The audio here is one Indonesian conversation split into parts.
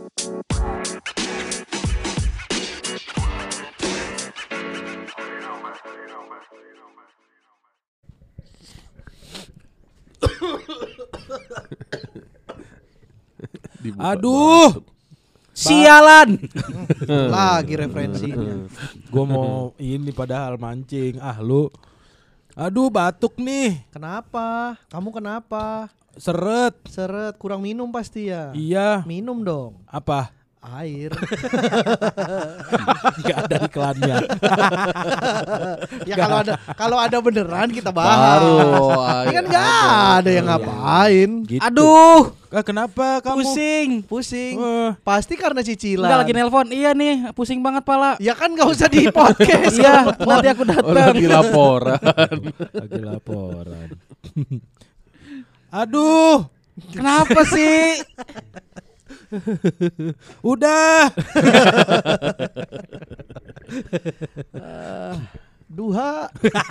Aduh, sialan. Lagi referensi. Gue mau ini padahal mancing. Lu. Aduh, batuk nih. Kenapa? Kamu kenapa? Seret. Kurang minum pasti ya. Iya. Minum dong. Apa? Air. Gak ada iklannya. Ya kalau ada beneran kita bahas. Ini kan nggak ada yang ngapain. Gitu. Aduh, Kenapa kamu? Pusing. Pasti karena cicilan. enggak lagi nelpon. Iya nih, pusing banget pala. Ya kan nggak usah di podcast. Iya, nanti aku datang. Lagi laporan. Lagi laporan. Aduh, Kenapa sih? udah. Duha.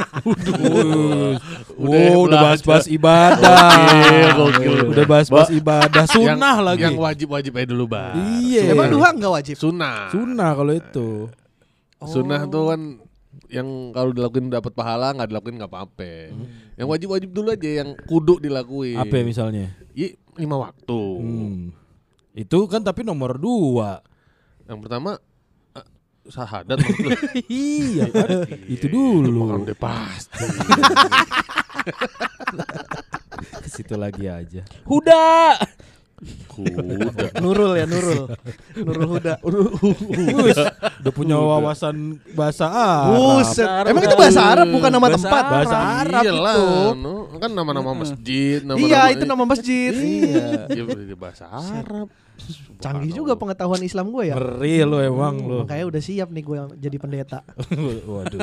Udah bahas-bahas ibadah. Gokil. Udah bahas-bahas ibadah. Sunnah lagi. Yang wajib aja dulu, Bang. Iya. Emang duha nggak wajib? Sunnah. Sunnah kalau itu. Sunnah tuh kan yang kalau dilakuin dapat pahala, nggak dilakuin nggak apa-apa. Yang wajib dulu aja, yang kudu dilakuin. Apa misalnya? 5 waktu. Itu kan tapi nomor 2. Yang pertama syahadat maksudnya. Iya kan? Itu dulu. Makan udah pasti. Ke situ lagi aja. Huda. Kuda. Nurul Huda. Udah punya wawasan bahasa Arab. Buset. Emang itu bahasa Arab bukan nama tempat? Bahasa Arab Iyalah, itu. kan nama-nama masjid, Iya, itu nama masjid. Iya, ya, bahasa Arab. Canggih juga pengetahuan Islam gue ya. Ngeri lo emang lo. Makanya udah siap nih gue jadi pendeta. Waduh.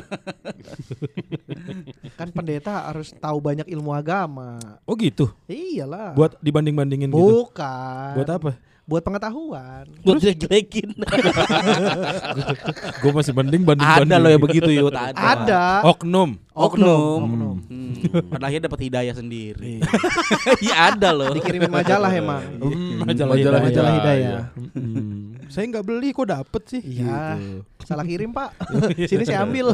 Kan pendeta harus tahu banyak ilmu agama. Oh gitu. Iyalah. Buat dibanding-bandingin gitu. Bukan. Buat apa? Buat pengetahuan. Buat jelek-jelekin. Gue masih banding-banding. Ada loh ya begitu Yud, Ada. Oknum. Padahal dia dapat hidayah sendiri. Iya ada loh. Dikirimin majalah emang. Majalah Hidayah. Saya nggak beli kok dapet sih. Iya. Gitu. Salah kirim Pak. Sini saya ambil.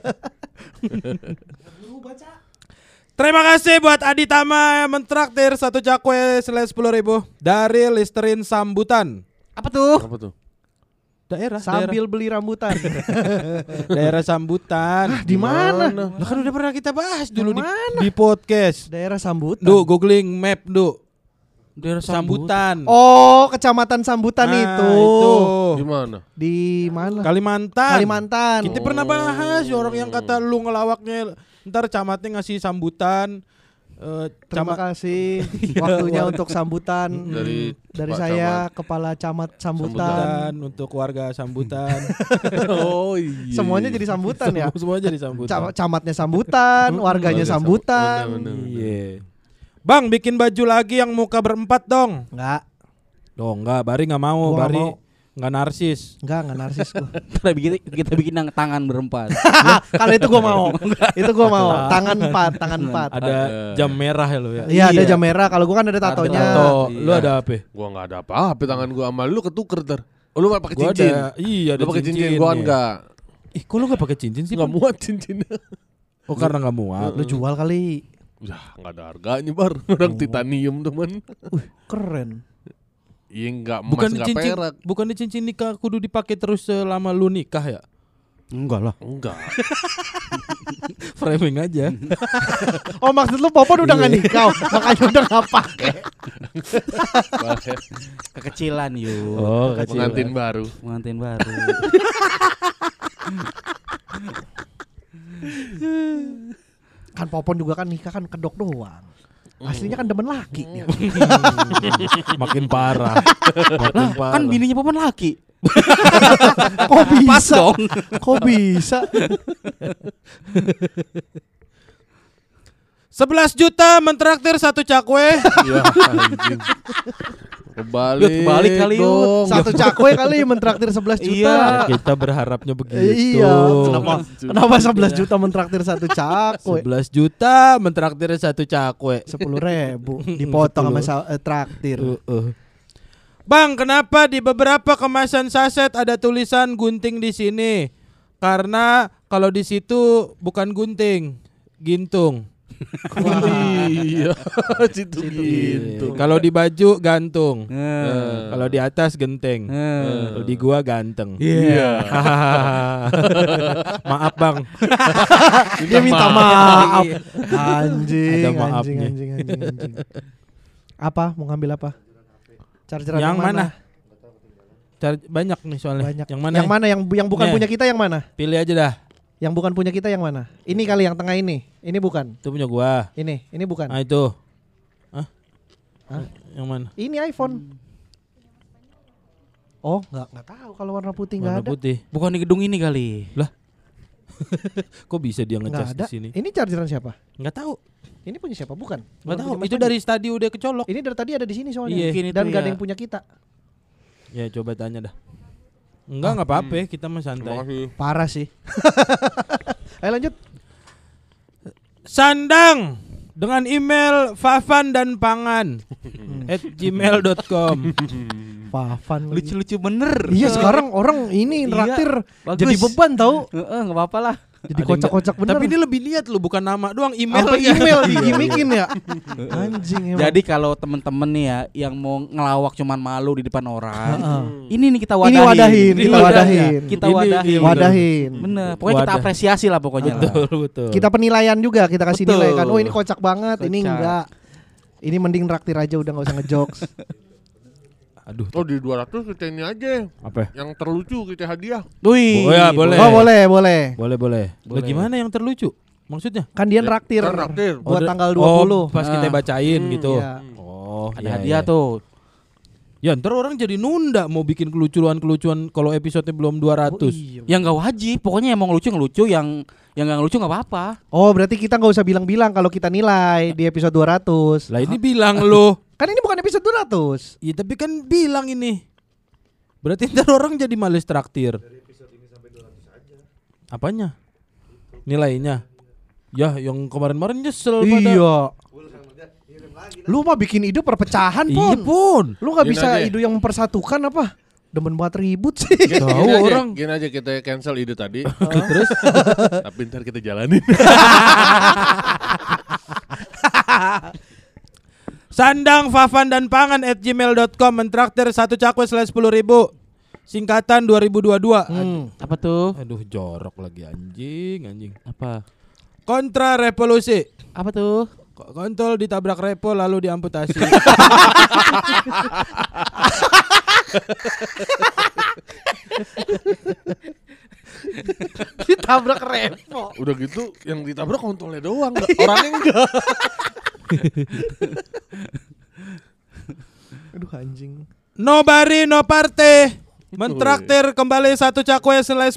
Terima kasih buat Adi Tama yang mentraktir 1 cakwe senilai 10.000 dari Listerin Sambutan. Apa tuh? Apa tuh? Daerah Sambil beli rambutan. daerah Sambutan. Di mana? Lah kan udah pernah kita bahas dulu Mana? di podcast. Daerah Sambutan. Googling map, daerah Sambutan. Oh, Kecamatan Sambutan itu. Di mana? Di mana? Kalimantan. Kita pernah bahas orang yang kata lu ngelawaknya, ntar camatnya ngasih sambutan. Terima kasih waktunya untuk sambutan dari saya Camat. Kepala Camat Sambutan. Untuk warga Sambutan. Oh iya. Semuanya jadi sambutan ya. Semuanya jadi sambutan. Camatnya sambutan, warganya sambutan. Bener. Iya. Bang, bikin baju lagi yang muka berempat dong. Enggak Bari nggak mau. Gua nggak Bari mau. nggak narsis. Enggak narsis gua. Kita bikin yang tangan berempat. Kalau itu gua mau. Tangan 4. Ada jam merah ya lo ya. Iya, ada jam merah. Kalau gua kan ada tatonya. Tato. Iya. Lu ada apa? Gua enggak ada apa-apa, tangan gua sama lu ketuker ter. Oh, lu pakai Gua cincin. ada. Iya, ada Lu pakai cincin, gua enggak. Kok lu nggak pakai cincin sih? Enggak Bang? muat cincinnya. Oh, karena nggak muat. Lu jual kali. Ya, enggak ada harganya, Bar. Orang titanium, teman. Keren. Iya, enggak emas, Bukan enggak cincin, perak. bukan di cincin nikah kudu dipakai terus selama lu nikah ya? Enggak lah. Enggak. Framing aja. Oh, maksud lu Popon udah enggak nikah, makanya udah enggak pakai. Kekecilan yuk. Oh, Pengantin baru. Pengantin baru. Kan Popon juga kan nikah kan kedok doang. Aslinya kan demen laki dia. Makin parah. Kan bininya Popon laki. Kok bisa? Pas dong. Kok bisa? 11 juta mentraktir 1 cakwe. Ya, anjing. Kebalik kali, Yud. dong. 1 cakwe kali mentraktir 11 juta. Kita berharapnya begitu. Iya. Kenapa 11 juta mentraktir 1 cakwe? 11 juta mentraktir 1 cakwe. 10.000 dipotong sama traktir. Bang, kenapa di beberapa kemasan saset ada tulisan gunting di sini? Karena kalau di situ bukan gunting, gintung. Iya, situ gitu. Kalau di baju gantung. Kalau di atas genteng. Kalau di gua ganteng. Iya. Maaf, Bang. Dia minta maaf. Anjing, Ada anjing, maafnya. anjing. Apa? Mau ngambil apa? Charger Yang mana? Banyak nih soalnya. Banyak. Yang mana? Yang mana? Yang bukan Nih. punya kita yang mana? Pilih aja dah. Yang bukan punya kita yang mana? Ini kali yang tengah ini. Ini bukan. Itu punya gua. Ini bukan. Ah itu. Hah? Hah? Yang mana? Ini iPhone. Oh, enggak tahu kalau warna putih enggak Warna ada. putih. Bukan di gedung ini kali. Kok bisa dia Enggak ngecas ada. di sini? Ini chargeran siapa? Enggak tahu. Ini punya siapa? Bukan. Enggak Bukan tahu. punya Mas Itu Panji. dari stadi udah kecolok. Ini dari tadi ada di sini soalnya. Iya. Mungkin itu Dan enggak ada ya. yang punya kita. Ya coba tanya dah. Enggak apa-apa, kita mah Terima santai. kasih. Parah sih. Ayo lanjut. Sandang dengan email Fafan dan Pangan @gmail.com. Fafan lagi. Lucu-lucu bener. Iya sekarang orang ini Iya, nraktir bagus. jadi beban tahu. Enggak apa-apa lah. Jadi Ada kocak-kocak bener. Tapi ini lebih niat lu, bukan nama doang, email. Sampai email digimikin ya. Anjing emang. Jadi kalau temen-temen nih ya yang mau ngelawak cuman malu di depan orang, Heeh. ini nih kita Ini wadahin. wadahin, kita Iya, wadahin. Kita Ini- wadahin. iya, Wadahin. Bener. Pokoknya kita Wadah. apresiasi lah pokoknya. lah. Betul. Kita penilaian juga, kita kasih Betul. nilai kan. Oh ini kocak banget, ini Kocak. enggak. Ini mending traktir aja udah enggak usah ngejokes. Aduh. Oh di 200 kita ini aja. Apa? Yang terlucu kita hadiah. Wih. Oh ya, boleh. Oh boleh. Boleh. Lah gimana yang terlucu? Maksudnya? Kan dia traktir Kan traktir. buat Oh, tanggal 20. Oh, pas kita bacain gitu. iya. Oh, Ada iya, hadiah iya. tuh. Ya ntar orang jadi nunda mau bikin kelucuan-kelucuan kalau episode belum 200. Yang nggak wajib. Pokoknya yang mau ngelucu ngelucu, yang nggak ngelucu nggak apa-apa. Oh berarti kita nggak usah bilang-bilang kalau kita nilai di episode 200. Lah ini bilang lu. Kan ini bukan episode 200. Iya tapi kan bilang ini. Berarti ntar orang jadi males traktir. Apanya? Nilainya? Ya yang kemarin-kemarin nyesel pada. Iya. Lu mah bikin ide perpecahan Iya pun. pun. Lu nggak Gini bisa aja. ide yang mempersatukan apa? Demen banget ribut sih. Tahu orang. Gini aja kita cancel ide tadi. Terus Tapi ntar kita jalanin. Sandang Fafan dan Pangan @gmail.com mentraktir 1 cakwe /10.000. Singkatan 2022. Apa tuh? Aduh jorok lagi anjing. Apa? Kontra revolusi. Apa tuh? Kontol ditabrak repo lalu diamputasi. Ditabrak repo. Udah gitu yang ditabrak kontolnya doang, orangnya enggak. Aduh anjing. No bari no parte. Mentraktir kembali 1 cakwe /10.000.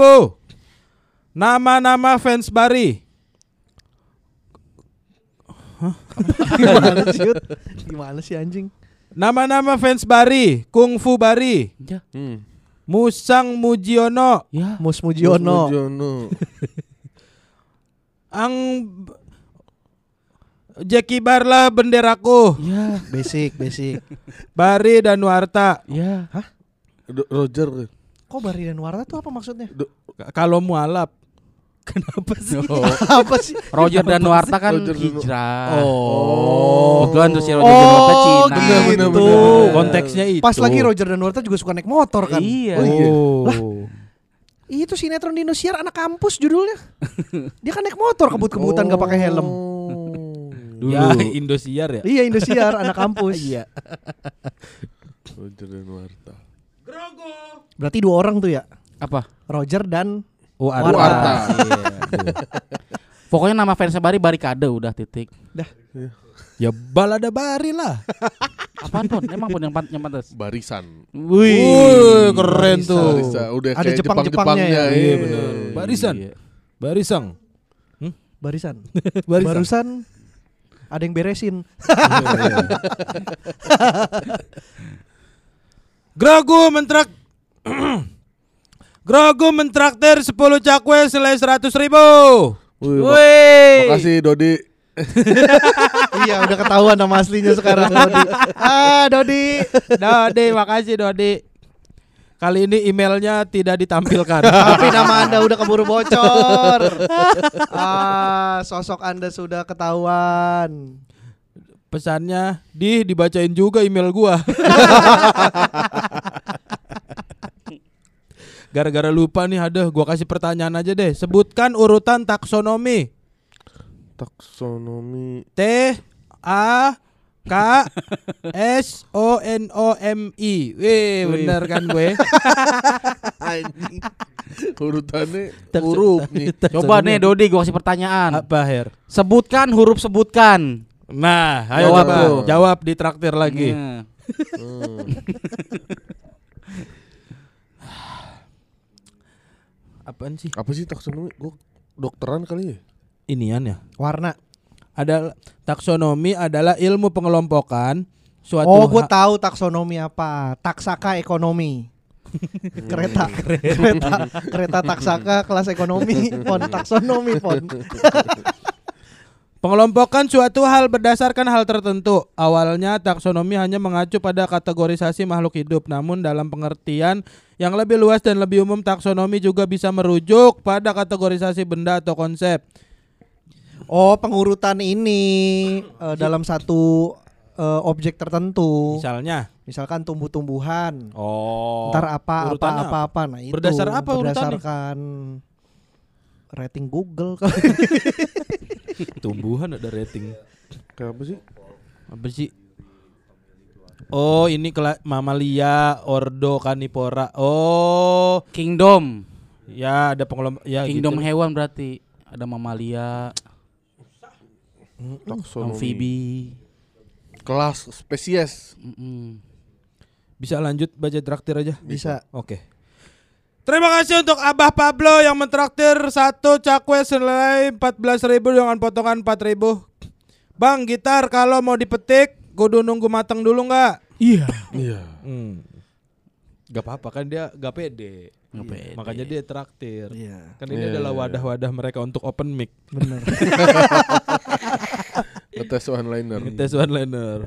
Nama-nama fans Bari. Gimana sih? Yud? Gimana sih anjing? Nama-nama fans Bari. Kung Fu Bari. Ya. Musang Mujiono. Ya. Mus Mujiono. Ang Jackie Barlah benderaku. Ya. Basic. Bari dan Warta. Ya. Roger. Kok Bari dan Warta tuh apa maksudnya? Kalau mualaf. Kenapa sih? Apa sih? Roger dan Nuarta kan Roger dan- hijrah. Oh. Kebetulan terus si Roger dan Nuarta Cina. gitu. Konteksnya itu. Pas lagi Roger dan Warta juga suka naik motor kan? Iya. Oh. Itu sinetron di Indosiar anak kampus judulnya. Dia kan naik motor kebut-kebutan gak pakai helm. Dulu. Ya Indosiar ya. Iya Indosiar anak kampus. Iya. Roger dan Warta. Berarti 2 orang tuh ya. Apa? Roger dan Warta. Warta. Iya. Pokoknya nama fansnya Barikade udah titik. Ya balada Bari lah. Apaan pun? Emang pun yang pantas. Barisan. Wih, keren tuh. Barisan. Udah Ada kayak Jepang-Jepangnya Jepang-Jepangnya. ya. Iya benar. Barisan. Iya. Barisang. Barisan. Barisan. Barusan ada yang beresin. Grogu mentraktir 10 cakwe /100.000. Wih, makasih Dodi. Iya, udah ketahuan nama aslinya sekarang Dodi. Dodi. Dodi, makasih Dodi. Kali ini emailnya tidak ditampilkan. Tapi nama Anda udah keburu bocor. Sosok Anda sudah ketahuan. Pesannya, dibacain juga email gua. Gara-gara lupa nih, gua kasih pertanyaan aja deh. Sebutkan urutan taksonomi. Taksonomi. TAKSONOMI. Wih, bener kan gue? Anjing. Urutannya huruf nih. Coba nih Dodi, gua kasih pertanyaan. Apa, Her? Sebutkan huruf sebutkan. Nah, ayo Jawab coba. tuh. Jawab di traktir lagi. Nah. Apaan sih? Apa sih taksonomi? Gue dokteran kali ya? Inian ya. Warna. Ada taksonomi adalah ilmu pengelompokan suatu Oh, gue tahu taksonomi apa. Taksaka ekonomi. Kereta taksaka kelas ekonomi. Pon taksonomi pon. Pengelompokan suatu hal berdasarkan hal tertentu. Awalnya taksonomi hanya mengacu pada kategorisasi makhluk hidup, namun dalam pengertian yang lebih luas dan lebih umum, taksonomi juga bisa merujuk pada kategorisasi benda atau konsep. Oh, pengurutan ini dalam satu objek tertentu. Misalkan tumbuh-tumbuhan. Oh. Ntar apa. Nah itu. Berdasar apa urutannya? Berdasarkan rating Google kali. Tumbuhan ada rating. Kayak apa sih? Apa sih? Oh, ini mamalia, ordo, carnivora. Oh, Kingdom. ya ada pengelompok. Ya, Kingdom gitu. hewan berarti. Ada mamalia, Taksonomi. amfibi. Kelas spesies. Bisa lanjut baca traktir aja? Bisa. Oke. Terima kasih untuk Abah Pablo yang mentraktir satu cakwe senilai 14.000 dengan potongan 4.000. Bang, gitar kalau mau dipetik kudu nunggu matang dulu nggak? Iya. Iya. Gak apa-apa kan dia gak pede. Makanya dia traktir. Iya. Kan ini adalah wadah-wadah mereka untuk open mic. Bener. Ngetes one-liner. Ngetes one-liner.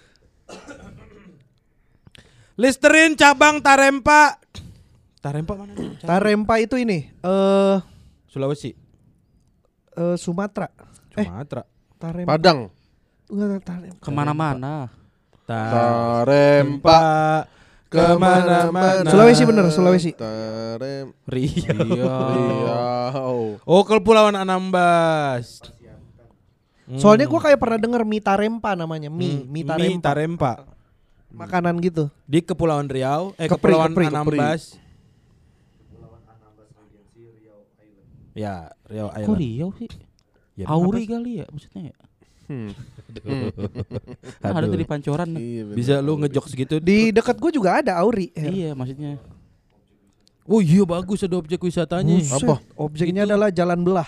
Listerin cabang Tarempa. Tarempa mana? Tarempa itu ini Sulawesi. Sumatera. Sumatera. Tarempa. Padang. Enggak, Tarempa. Kemana-mana. Tarempa. Kemana-mana. Sulawesi bener, Sulawesi. Riau. Oh, Kepulauan Anambas. Soalnya gua kayak pernah denger mie Tarempa namanya. Mie Tarempa. Mie Tarempa. Makanan gitu. Di Kepulauan Riau, Kepri, Kepulauan Kepri. Anambas. Ya, Riau Kok Island. Riau sih? Ya, Auri apa sih? kali ya maksudnya ya. Aduh. Ada tuh di Pancoran. Iya, bener. Bisa lu ngejokes gitu. Di dekat gua juga ada Auri. Iya maksudnya. Oh iya bagus ada objek wisatanya. Buset, Apa? objeknya adalah jalan belah.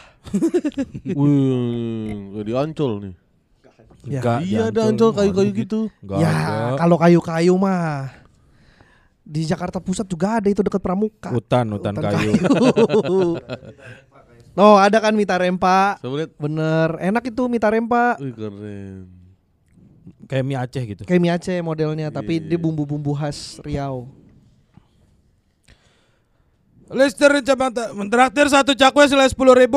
Wih, di Ancol nih. Ya. Enggak, Iya, ada Ancol, Ancol kayu-kayu gitu. Enggak Ya, ada. kalau kayu-kayu mah di Jakarta Pusat juga ada itu dekat Pramuka. Hutan kayu. Oh, ada kan mie Tarempa. Coba lihat. Bener, enak itu mie Tarempa. Wih, keren. Kayak mie Aceh gitu. Kayak mie Aceh modelnya, tapi Iya. dia bumbu-bumbu khas Riau. Listerin cabang mentraktir satu cakwe senilai 10.000.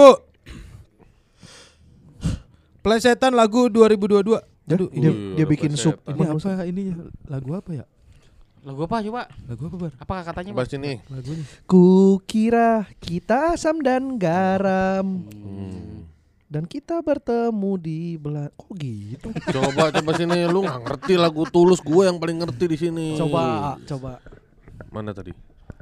Plesetan lagu 2022. Aduh, Dia, ini dia bikin sup. ini apa ini? Lagu apa ya? Lagu apa coba? Lagu apa, Bar? Apa katanya? Coba sini. Lagunya. Kukira kita asam dan garam dan kita bertemu di Belanda. Kok gitu? Coba sini, lu nggak ngerti lagu Tulus, gue yang paling ngerti di sini. Coba. Mana tadi?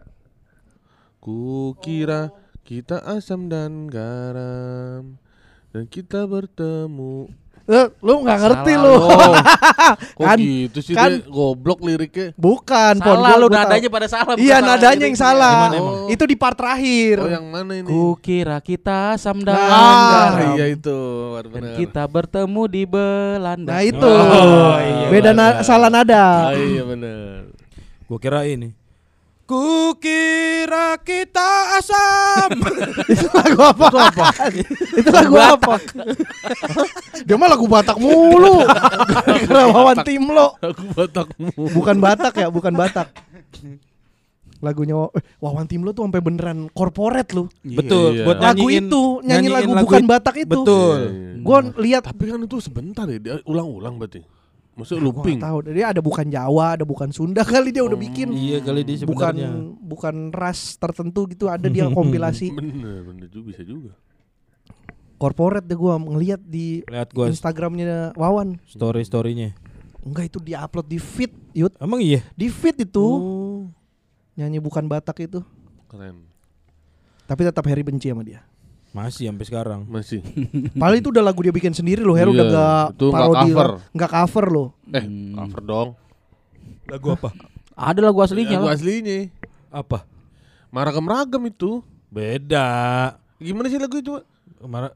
Kukira kita asam dan garam dan kita bertemu. Lu nggak ngerti Salah lu. Kok Kan- gitu sih kan- dia goblok liriknya. Bukan, Salah lu gua tahu. nadanya pada salah. Iya, bukan nadanya yang liriknya. salah. Gimana emang? Itu di part terakhir. Oh, yang mana ini? Kukira kita samdan Ah, garam, iya itu, dan benar. kita bertemu di Belanda. Nah itu. Oh, iya, Beda benar. salah nada. Ah, iya benar. Gua kira ini. Kukira kita asam. Itu lagu apa? Itu lagu apa? Dia mah lagu Batak mulu. Gara-gara Wawan Timlo. Aku Batakmu. Bukan Batak ya, bukan Batak. Lagunya Wawan Timlo tuh sampai beneran corporate lu. Betul, Iya. buat Lagu nyanyiin, itu, nyanyi lagu nyanyiin bukan Batak itu. Betul. Gua lihat Tapi kan itu sebentar ya, dia ulang-ulang berarti. Maksudnya gua looping. nggak tahu, dia ada bukan Jawa, ada bukan Sunda kali dia udah bikin. Iya kali dia Bukan sebenarnya. bukan ras tertentu gitu, ada dia kompilasi Bener juga, bisa juga. corporate deh gua ngelihat di Lihat gua Instagramnya Wawan. story-storynya. Enggak, itu diupload di feed, Yud. Emang iya? Di feed itu Oh. nyanyi bukan Batak itu. Keren. Tapi tetap Harry benci sama dia. Masih sampai sekarang. Masih. Padahal itu udah lagu dia bikin sendiri loh, Harry Iya, udah gak itu nggak parodi, cover. nggak cover loh. Cover dong. Lagu apa? Ada lagu aslinya Lagu lah. aslinya. Apa? Maragam-ragam itu. Beda. Gimana sih lagu itu? Kemana?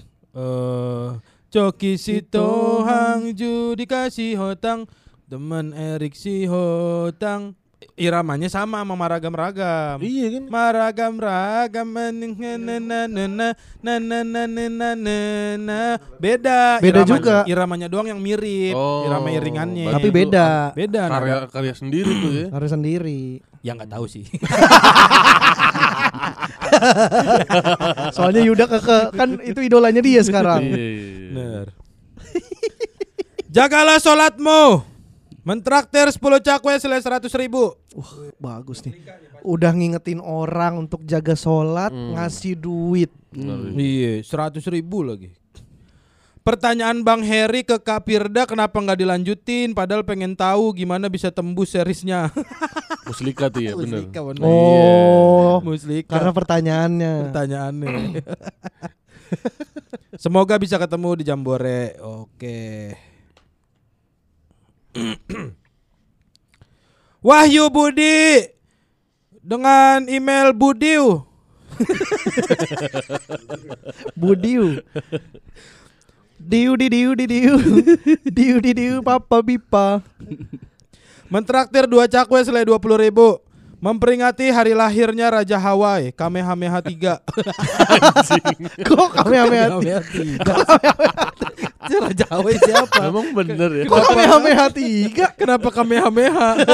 Coki Sito Hangju dikasih hotang, teman Erik si hotang. Iramanya sama maragam-ragam. Iya kan? Maragam-ragam beda. Beda Iramanya- juga. Iramanya doang yang mirip. Oh, Irama iringannya. Tapi itu beda. Beda. Karya sendiri tuh ya. Karya sendiri. Ya nggak tahu sih. Soalnya Yuda kan itu idolanya dia sekarang. Iya. Bener. Jagalah sholatmu. Mentraktir 10 cakwe sele 100.000. Bagus nih. Udah ngingetin orang untuk jaga sholat, ngasih duit. Iya, 100.000 lagi. Pertanyaan Bang Heri ke Kak Firda, kenapa nggak dilanjutin? Padahal pengen tahu gimana bisa tembus seriesnya. Muslika tuh ya, bener. Muslika, bener. Oh, Muslika. karena pertanyaannya. Pertanyaannya. Semoga bisa ketemu di Jambore. Oke. Wahyu Budi dengan email Budiu. Budiu. Diu di diu di diu. Diu di diu papa bipa. Mentraktir 2 cakwe sele 20.000. Memperingati hari lahirnya Raja Hawaii Kamehameha 3. Kok Kamehameha 3? Raja Hawaii siapa? Emang bener ya. Kok Kamehameha 3? Kenapa Kamehameha?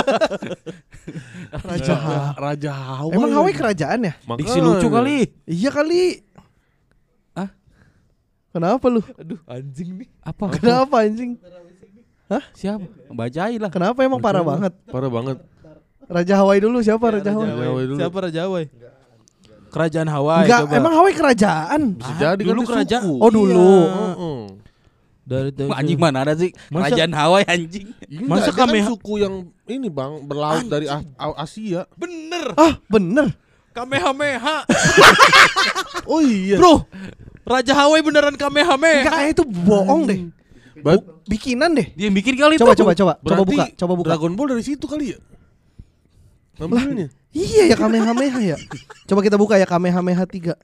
Raja Hawaii. Emang Hawaii kerajaan ya? Diksi lucu kali. Iya kali. Ah? Kenapa lu? Aduh, anjing nih. Apa? Kenapa anjing? Siapa? Bacain lah. Kenapa emang parah banget? Parah banget. Raja Hawaii dulu, siapa Raja Hawaii? Hawaii dulu. Siapa Raja Hawaii? Kerajaan Hawaii. Enggak, coba. emang Hawaii kerajaan? Bisa jadi dulu kan dia kerajaan. suku. Oh dulu. Heeh. Dari Anjing mana ada sih? Masa- Kerajaan Hawaii anjing. Masa Masa kami suku yang ini Bang berlaut dari Asia. bener. Ah, bener. Kamehameha. Oh iya. Bro, Raja Hawaii beneran Enggak, Kamehameha. kayak itu bohong deh. Bikinan deh. Dia yang bikin kali Coba itu. coba Berarti buka. Dragon Ball dari situ kali ya? Ngambilnya. Iya ya Kamehameha ya. Coba kita buka ya Kamehameha 3.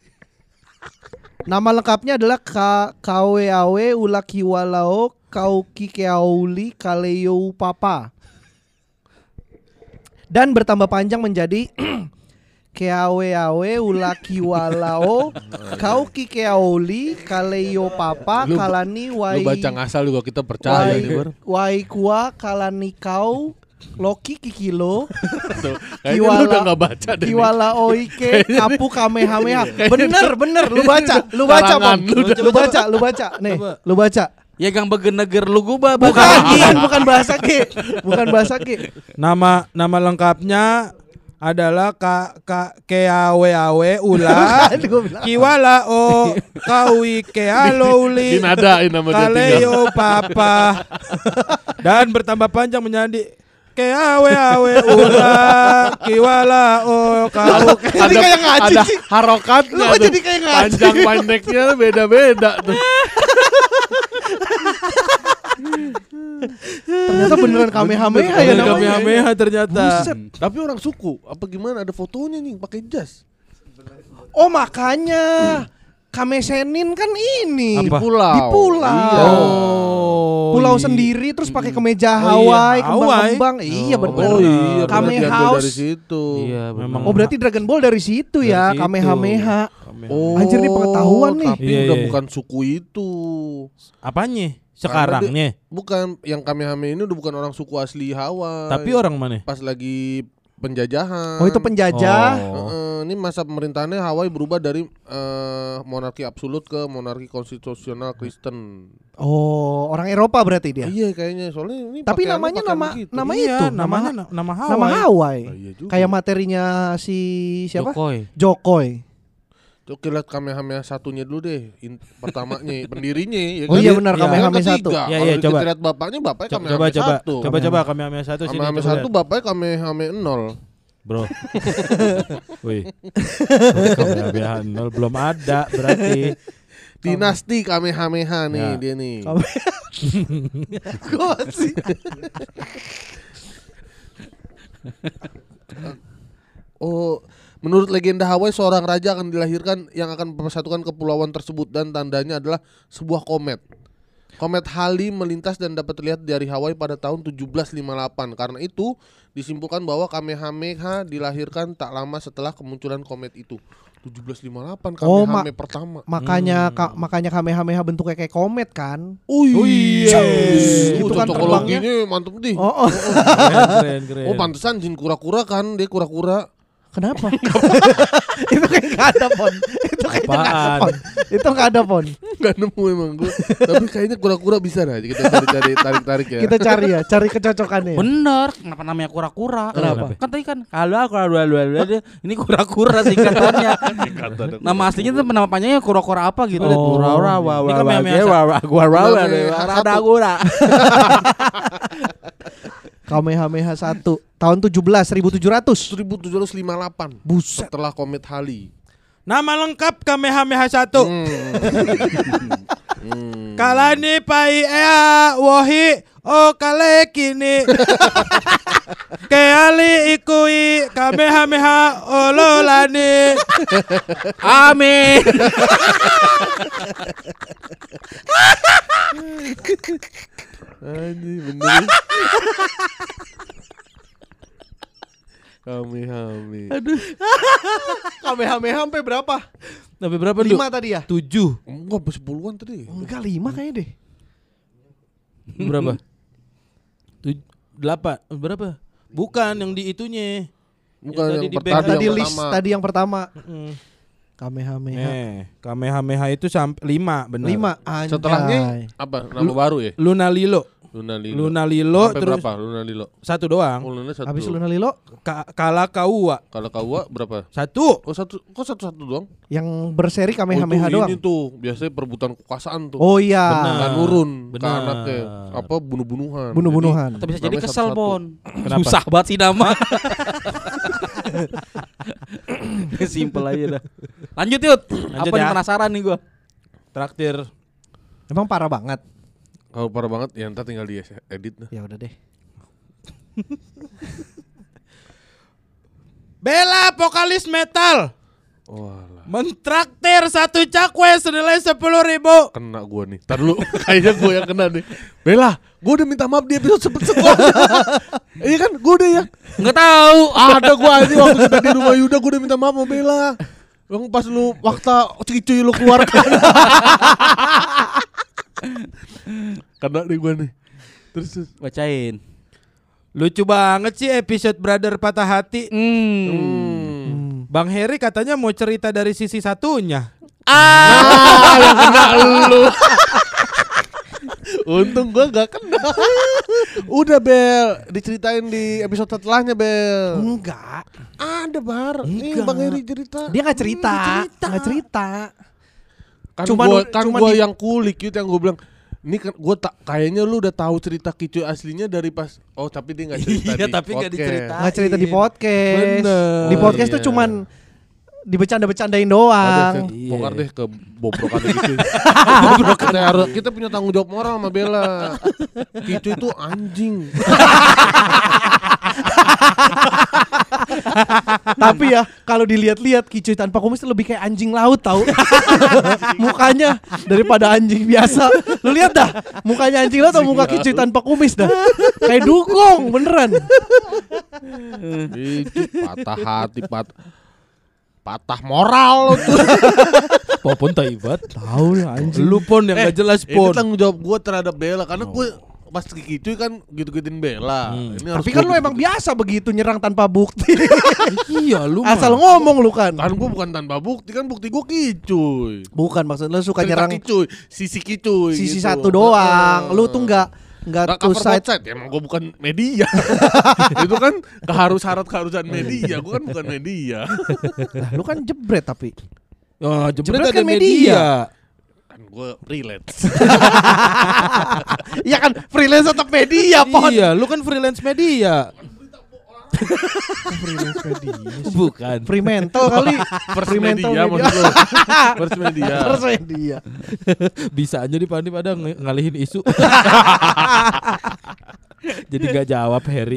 Nama lengkapnya adalah Kaweawe Ulakiwalao Kaukikeauli Kaleo Papa. Dan bertambah panjang menjadi Keaweawe Ulakiwalao Kaukikeauli Kaleo Papa Lu- Kalani Lu Wai baca ngasal juga kita percaya nih, Bar. Waikua Kalanikau Loki Kikilo Kayaknya lu udah enggak baca deh. nih. Kiwala Oike Kapu Kamehameha. Bener lu baca Karangan Bang. Lu baca nih, Coba. lu baca. Ya gang begeneger lu gua Bukan bahasa G. Bukan bahasa G. Nama lengkapnya adalah Keaweawe Ula Kan gua bilang. Kiwala o Kawi Kealouli Dinadain nama dia tinggal. Kaleo Papa. Dan bertambah panjang menjadi Keaweawe Ula Kiwala o Kau. Jadi kayak ngaji ada sih. harokatnya Lu kok tuh. jadi kayak ngaji? Panjang pendeknya beda-beda tuh. Ternyata beneran Kamehameha ya namanya. Kamehameha ternyata. Buset. Tapi orang suku apa gimana ada fotonya nih pakai jas. Oh makanya Kamesenin kan ini. Apa? Di pulau. Iya. Pulau iya. sendiri terus pakai kemeja Oh, iya, Hawaii, Hawaii. kembang-kembang. Iya benar. Oh iya, Kame berarti diambil House. dari situ. Iya, Memang. Oh berarti Dragon Ball dari situ ya, Dari situ. Kamehameha. Oh, Anjir, nih pengetahuan nih. Tapi Iya, udah iya. bukan suku itu. Apanya? Sekarangnya. Bukan, yang Kamehameha ini udah bukan orang suku asli Hawaii. Tapi orang mana? Pas lagi penjajahan. Oh itu penjajah. Oh. Ini masa pemerintahannya Hawaii berubah dari monarki absolut ke monarki konstitusional Kristen. Oh orang Eropa berarti dia. Iya kayaknya, soalnya ini Tapi pakaiannya namanya pakaian nama begitu. nama Iya, itu, namanya nama Hawaii. nama Hawaii. Ah, iya juga. Kayak materinya si siapa? Jokowi. Jokowi. Oke, lihat Kamehameha satunya dulu deh, pendirinya. Ya Oh kan? iya benar Iya. Kamehameha Yang satu. ketiga, Iya, kalau iya, kita coba. lihat bapaknya Coba Kamehameha satu. coba Kamehameha satu sini. Kamehameha coba satu lihat. bapaknya Kamehameha 0. Bro. Wih. Kamehameha 0 belum ada berarti. Dinasti Kamehameha nih Ya. dia nih. Kok sih? Oh, menurut legenda Hawaii seorang raja akan dilahirkan yang akan mempersatukan kepulauan tersebut dan tandanya adalah sebuah komet. Komet Halley melintas dan dapat terlihat dari Hawaii pada tahun 1758. Karena itu disimpulkan bahwa Kamehameha dilahirkan tak lama setelah kemunculan komet itu. 1758 Oh, Kamehameha pertama. Makanya makanya Kamehameha bentuknya kayak komet kan? Oh iya. Gitu kan Cocokologinya mantep nih. Oh. Keren. Oh, pantesan jin kura-kura kan, dia kura-kura. Kenapa? Itu kayak nggak ada pon. Itu kayaknya nggak ada Apaan? pon. Itu nggak ada pon. Gak nemu emang gue. Tapi kayaknya kura-kura bisa dah. Kita cari-cari tarik-tarik ya. Kita cari ya, cari kecocokannya. Bener, kenapa namanya kura-kura? Kenapa? Kan tadi kan kalau ini kura-kura singkatannya. Nama aslinya tuh nama panjangnya kura-kura apa gitu. Oh. Kura-kura Ini Kamehameha kura-kura. Kamehameha 1 tahun 1700. 1758. Buset. Setelah komet Halley. Nama lengkap Kamehameha 1. Hmm. Kalani pai ea wohi o kale kini. Keali ikui Kamehameha ololani. Amin. Anjing bener. Kamehameha. Kamehameha sampai berapa? Sampai berapa dulu? 5 tadi ya? 7. Enggak, 10-an tadi. Enggak 5 kayaknya deh. Berapa? 8. Berapa? Bukan yang di itunya. Bukan Yang tadi yang di pertama. Tadi yang list pertama. tadi yang pertama. Kamehameha. Kamehameha itu sampai 5 benar. 5 anjay. Setelahnya apa? Nama baru ya? Luna Lilo. Luna Sampai terus berapa? Luna Lilo. 1 doang. Oh, Luna 1. Habis Luna Lilo Kala Kaua. Kalau Kawa berapa? 1. Oh, kok satu doang? yang berseri Kamehameha Oh, itu doang. ini tuh biasanya perebutan kekuasaan tuh. Oh iya. Benar. Nggak nurun ke Benar. anaknya. Apa bunuh-bunuhan. Bunuh-bunuhan. Tapi bisa jadi Namanya kesel, satu-satu. Bon. Kenapa? Susah banget sih nama. Simple aja dah. Lanjut Yud. Lanjut Apa nih ya. penasaran nih gua. Traktir. Emang parah banget. Kalau parah banget ya ntar tinggal di edit dah. Ya udah deh. Bella vokalis metal Walah. mentraktir 1 cakwe senilai 10.000. Kena gua nih. Ntar dulu kayaknya gua yang kena nih. Bella, gua udah minta maaf di episode sebelumnya. Iya kan? Gua udah ya. Enggak tahu. Ada gua ini waktu kita di rumah Yuda gua udah minta maaf sama Bella. Yang pas lu waktu cicuy lu keluarkan. Kena nih gua nih. Terus. Bacain. Lucu banget sih episode Brother Patah Hati. Bang Heri katanya mau cerita dari sisi satunya. Yang kena lu. Untung gua gak kena. Udah Bel, diceritain di episode setelahnya Bel. Enggak. Ada Bar. Nih Enggak. Bang Heri cerita. Dia enggak cerita. Enggak cerita. Kan Cuman- cuman gua di- yang kulik itu yang gua bilang. Ini kan gua kayaknya lu udah tahu cerita Kicuy aslinya dari pas. Oh, tapi dia enggak cerita Iya, di tapi nggak podcast. diceritain. Enggak cerita di podcast. Bener. Di podcast tuh Iya. cuman dibecanda-becandain Ada doang. bongkar deh ke bobrokan gitu. Kita punya tanggung jawab moral sama Bella. Kicuy itu anjing. Tapi ya kalau dilihat-lihat Kicuy tanpa kumis tuh lebih kayak anjing laut tahu. Mukanya daripada anjing biasa. Lu lihat dah, mukanya anjing laut atau muka Kicuy tanpa kumis dah. Kayak dukung beneran. Patah hati, patah moral tuh. Popon taibat. Tahu ya anjing. Lu pon yang gak jelas Ini pon. tanggung jawab gue terhadap Bella karena gue pas Kicuy kan gitu-gituin Bella. Ini harus Tapi kan gua lu emang biasa begitu nyerang tanpa bukti. Iya lu Asal ngomong lu kan. Kan gue bukan tanpa bukti, kan bukti gue Kicuy. Bukan maksud lu suka Cerita nyerang Kicuy, sisi Kicuy sisi gitu. satu doang. Lu tuh enggak Nggak two cover side. both side. Emang gue bukan media. Itu kan keharusan media. Gue kan bukan media. Nah, lu kan jebret tapi. Oh, Jebret jebret ada kan media. Kan gue relate. Iya kan freelance tetap media, Pon. Iya, lu kan freelance media. Freelance media. Bukan. Fremantle kali. First Fremantle media maksud lu. First media. First media. Bisa aja di Pandi pada ngalihin isu. Jadi gak jawab Harry.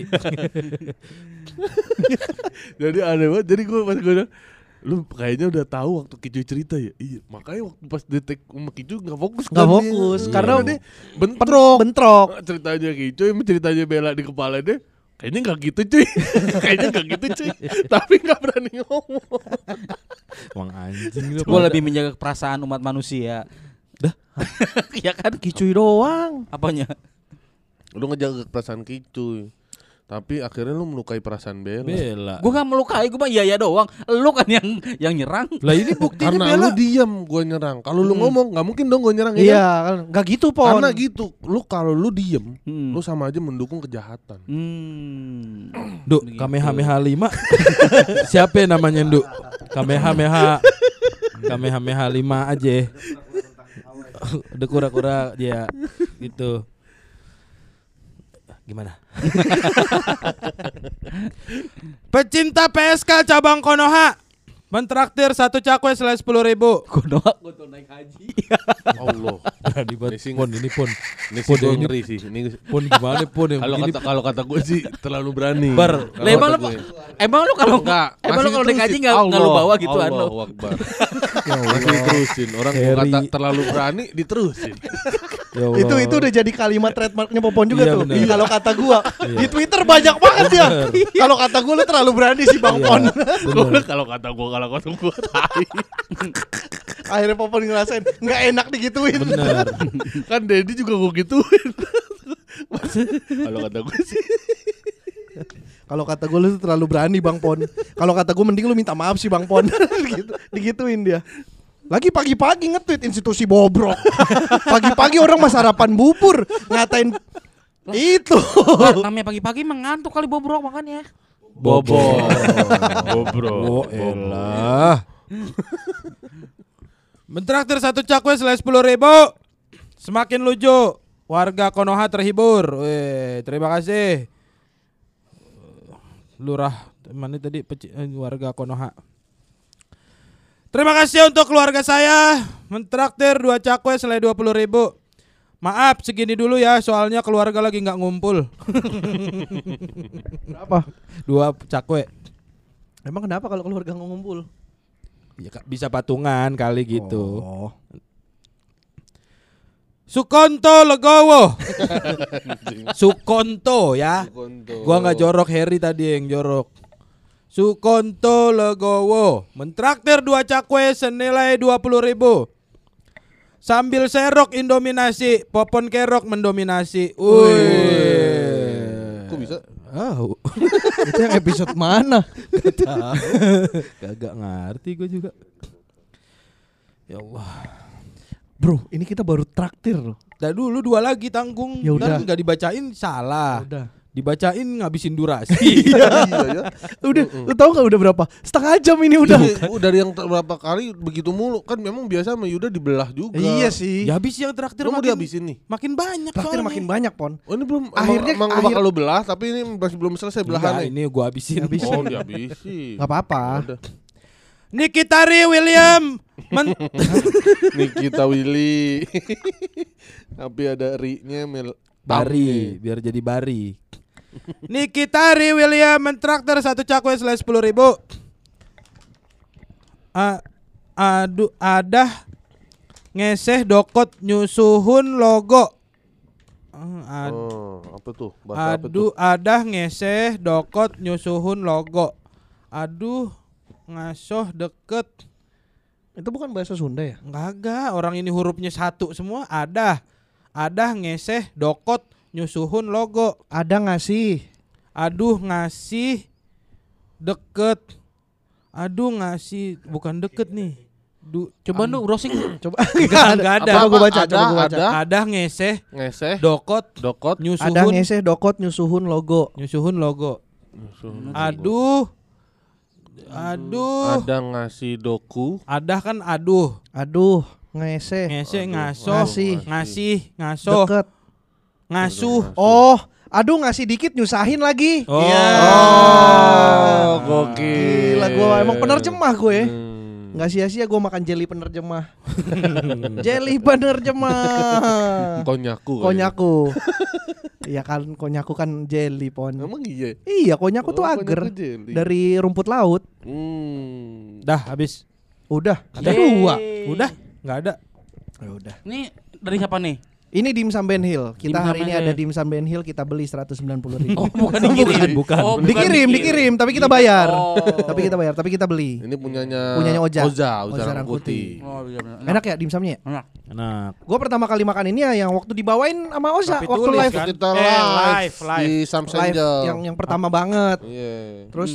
Jadi aneh banget. Jadi gue pas gue bilang, lu kayaknya udah tahu waktu Kicuy cerita ya. Iya, makanya waktu pas detek sama Kicuy nggak fokus. Nggak kan fokus, dia. karena dia bentrok. Bentrok. Ceritanya Kicuy, ceritanya Bella di kepala dia. Kayaknya nggak gitu cuy. Kayaknya nggak gitu cuy. Tapi nggak berani ngomong. Wang anjing lu. Gue lebih menjaga perasaan umat manusia. Dah. Ya kan Kicuy doang. apanya? Lu ngejaga perasaan Kicuy. Tapi akhirnya lu melukai perasaan Bella. Gue gak melukai, gue mah iya doang. Lu kan yang nyerang. Lah ini buktinya Karena Bella. lu diam, gue nyerang. Kalau lu ngomong, nggak mungkin dong gue nyerang. ya kan? Iya, kan enggak gitu, Pon. Karena gitu, lu kalau lu diem, Hmm. lu sama aja mendukung kejahatan. Duk, Kamehameha 5. Siapa namanya, Duk? Kamehameha 5 aja. Udah kura-kura dia gitu. Gimana? Pecinta PSK cabang Konoha mentraktir satu cakwe selesai 10.000. Gue tuh naik haji. Allah. Berani banget. Ini sih- Pon ini pon. Ini sih Pon gue ini ngeri sih. Ini pon gimana pon yang begini? kalau kata gue sih terlalu berani. Bar. Kalau Emang kata lu gue. emang lu kalau Enggak, emang lu masih kalau naik haji diterusin. nggak lu bawa gitu Allahu Akbar. Masih diterusin. Orang gua Harry. kata terlalu berani diterusin. Ya Allah. Itu udah jadi kalimat trademarknya Popon juga Iya, tuh. bener. Kalau kata gua di Twitter banyak banget dia. Kalau kata gua lu terlalu berani sih Bang Iya, Pon. bener. Kalau kata gue tai. Akhirnya Popon ngerasain nggak enak digituin. Bener. Kan Dedi juga gue gituin. Kalau kata gue sih. Kalau kata gua lu tuh terlalu berani Bang Pon. Kalau kata gua mending lu minta maaf sih Bang Pon. Gitu, digituin dia. Lagi pagi-pagi nge-tweet institusi bobrok. Pagi-pagi orang mas sarapan bubur ngatain itu. namanya pagi-pagi mengantuk kali bobrok makannya. Bobo. Bobro. Oh elah. Mentraktir satu cakwe selesai 10.000. Semakin lucu. Warga Konoha terhibur. Weh, terima kasih. Lurah mana tadi warga Konoha. Terima kasih untuk keluarga saya. Mentraktir 2 cakwe selesai 20.000. Maaf segini dulu ya, soalnya keluarga lagi nggak ngumpul. Kenapa? 2 cakwe. Emang kenapa kalau keluarga ngumpul? Ya, bisa patungan kali gitu. Oh. Sukonto Legowo. Sukonto ya. Gua nggak jorok, Harry tadi yang jorok. Sukonto Legowo mentraktir 2 cakwe senilai 20.000. Sambil serok indominasi, Popon Kerok mendominasi. Wih. Kok bisa? Oh. Itu yang episode mana? Kagak ngerti gue juga. Ya Allah. Bro, ini kita baru traktir loh. Dah dulu 2 lagi tanggung. Ya udah. Ntar nggak dibacain salah. Udah. Dibacain ngabisin durasi. Iya ya. Udah, lu tahu nggak udah berapa? Setengah jam ini udah. Dari yang berapa kali begitu mulu. Kan memang biasa sama Yuda dibelah juga. Iya sih. Ya habis yang traktir Lu mau dihabisin nih? makin banyak Traktir soalnya. makin banyak, Pon. Oh ini belum. Akhirnya- emang akhir- bakal lu belah. Tapi ini masih belum selesai Enggak, belahannya. ini gua habisin. Oh dihabisin. Gak apa-apa. Udah. Nikitari William Nikita Willy. Tapi ada ri-nya Bari, biar jadi Bari. Nikitari William mentraktir 1 cakwe selesai 10.000. Aduh, adah ngeseh dokot nyusuhun logo. Apa tuh? Bahasa apa tuh? Aduh, adah ngeseh dokot nyusuhun logo. Aduh, ngasoh deket. Itu bukan bahasa Sunda ya? Enggak, orang ini hurufnya satu semua. Adah ngeseh dokot nyusuhun logo. Ada ngasih. Aduh, ngasih deket. Aduh, ngasih bukan deket nih. Coba lu browsing. Coba. Enggak ada. Coba gua baca, Ada, coba gua baca. ada. Adah ngeseh Ngeseh, dokot dokot, nyusuhun Ada ngeseh dokot nyusuhun logo. nyusuhun logo. Aduh. Aduh. Ada ngasih doku. Adah kan aduh. Aduh, ngeseh. Ngeseh Aduh, ngasoh. ngasih. Ngasih ngasoh. Deket. Ngasuh. Oh, aduh ngasih dikit nyusahin lagi. Oh. Iya. Oh, gokil. Gila, gua emang penerjemah gue. Hmm. Nggak sia-sia gue makan jelly penerjemah. Jelly penerjemah. Konyaku. Konyaku. Iya kan, konyaku kan jelly pon. Emang iya. Iya, konyaku tuh Oh, agar konyaku jelly. dari rumput laut. Dah habis. Udah, ada Yeay. 2. Udah, enggak ada. Ya udah. Ini dari siapa nih? Ini dimsum Ben Hill. Kita Dimsum hari Ben ini Hill. ada dimsum Ben Hill, kita beli 190.000. Oh, bukan dikirim. bukan. Oh, bukan dikirim, tapi kita bayar. Oh. Tapi kita beli. Ini punyanya Oja. Oza Oza Rangkuti. Oh, iya benar. Enak ya dimsumnya? Enak. Enak. Gue pertama kali makan ini ya yang waktu dibawain sama Oza Tapi waktu tulis live. kan? Kita live. di Live Samsengel. yang pertama banget. Iya. Terus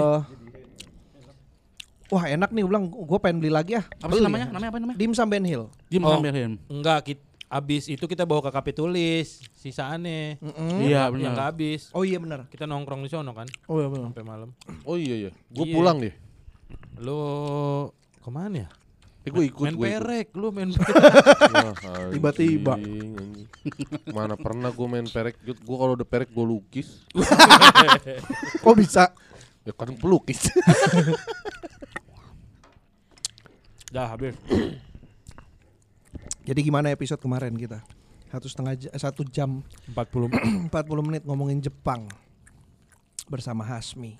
wah enak nih, ulang. Gue pengen beli lagi ya. Apa sih namanya? Namanya apa namanya? Dimsum Ben Hill. Jim Oh. sambil Enggak, abis itu kita bawa ke kafe tulis sisaannya. Iya, Yang benar. enggak habis. Oh iya benar. Kita nongkrong di sono kan Oh iya benar. sampai malam. Oh iya. Gue Iya. pulang deh. Lu kemana ya? Gue ikut. Main gua ikut. perek, lu main perek. Wah, anjing, Tiba-tiba. anjing. Mana pernah gue main perek. Gue kalau udah perek gue lukis. Kok bisa? Ya kan pelukis. Dah habis. Jadi gimana episode kemarin kita? 1 jam 40. 40 menit ngomongin Jepang bersama Hasmi.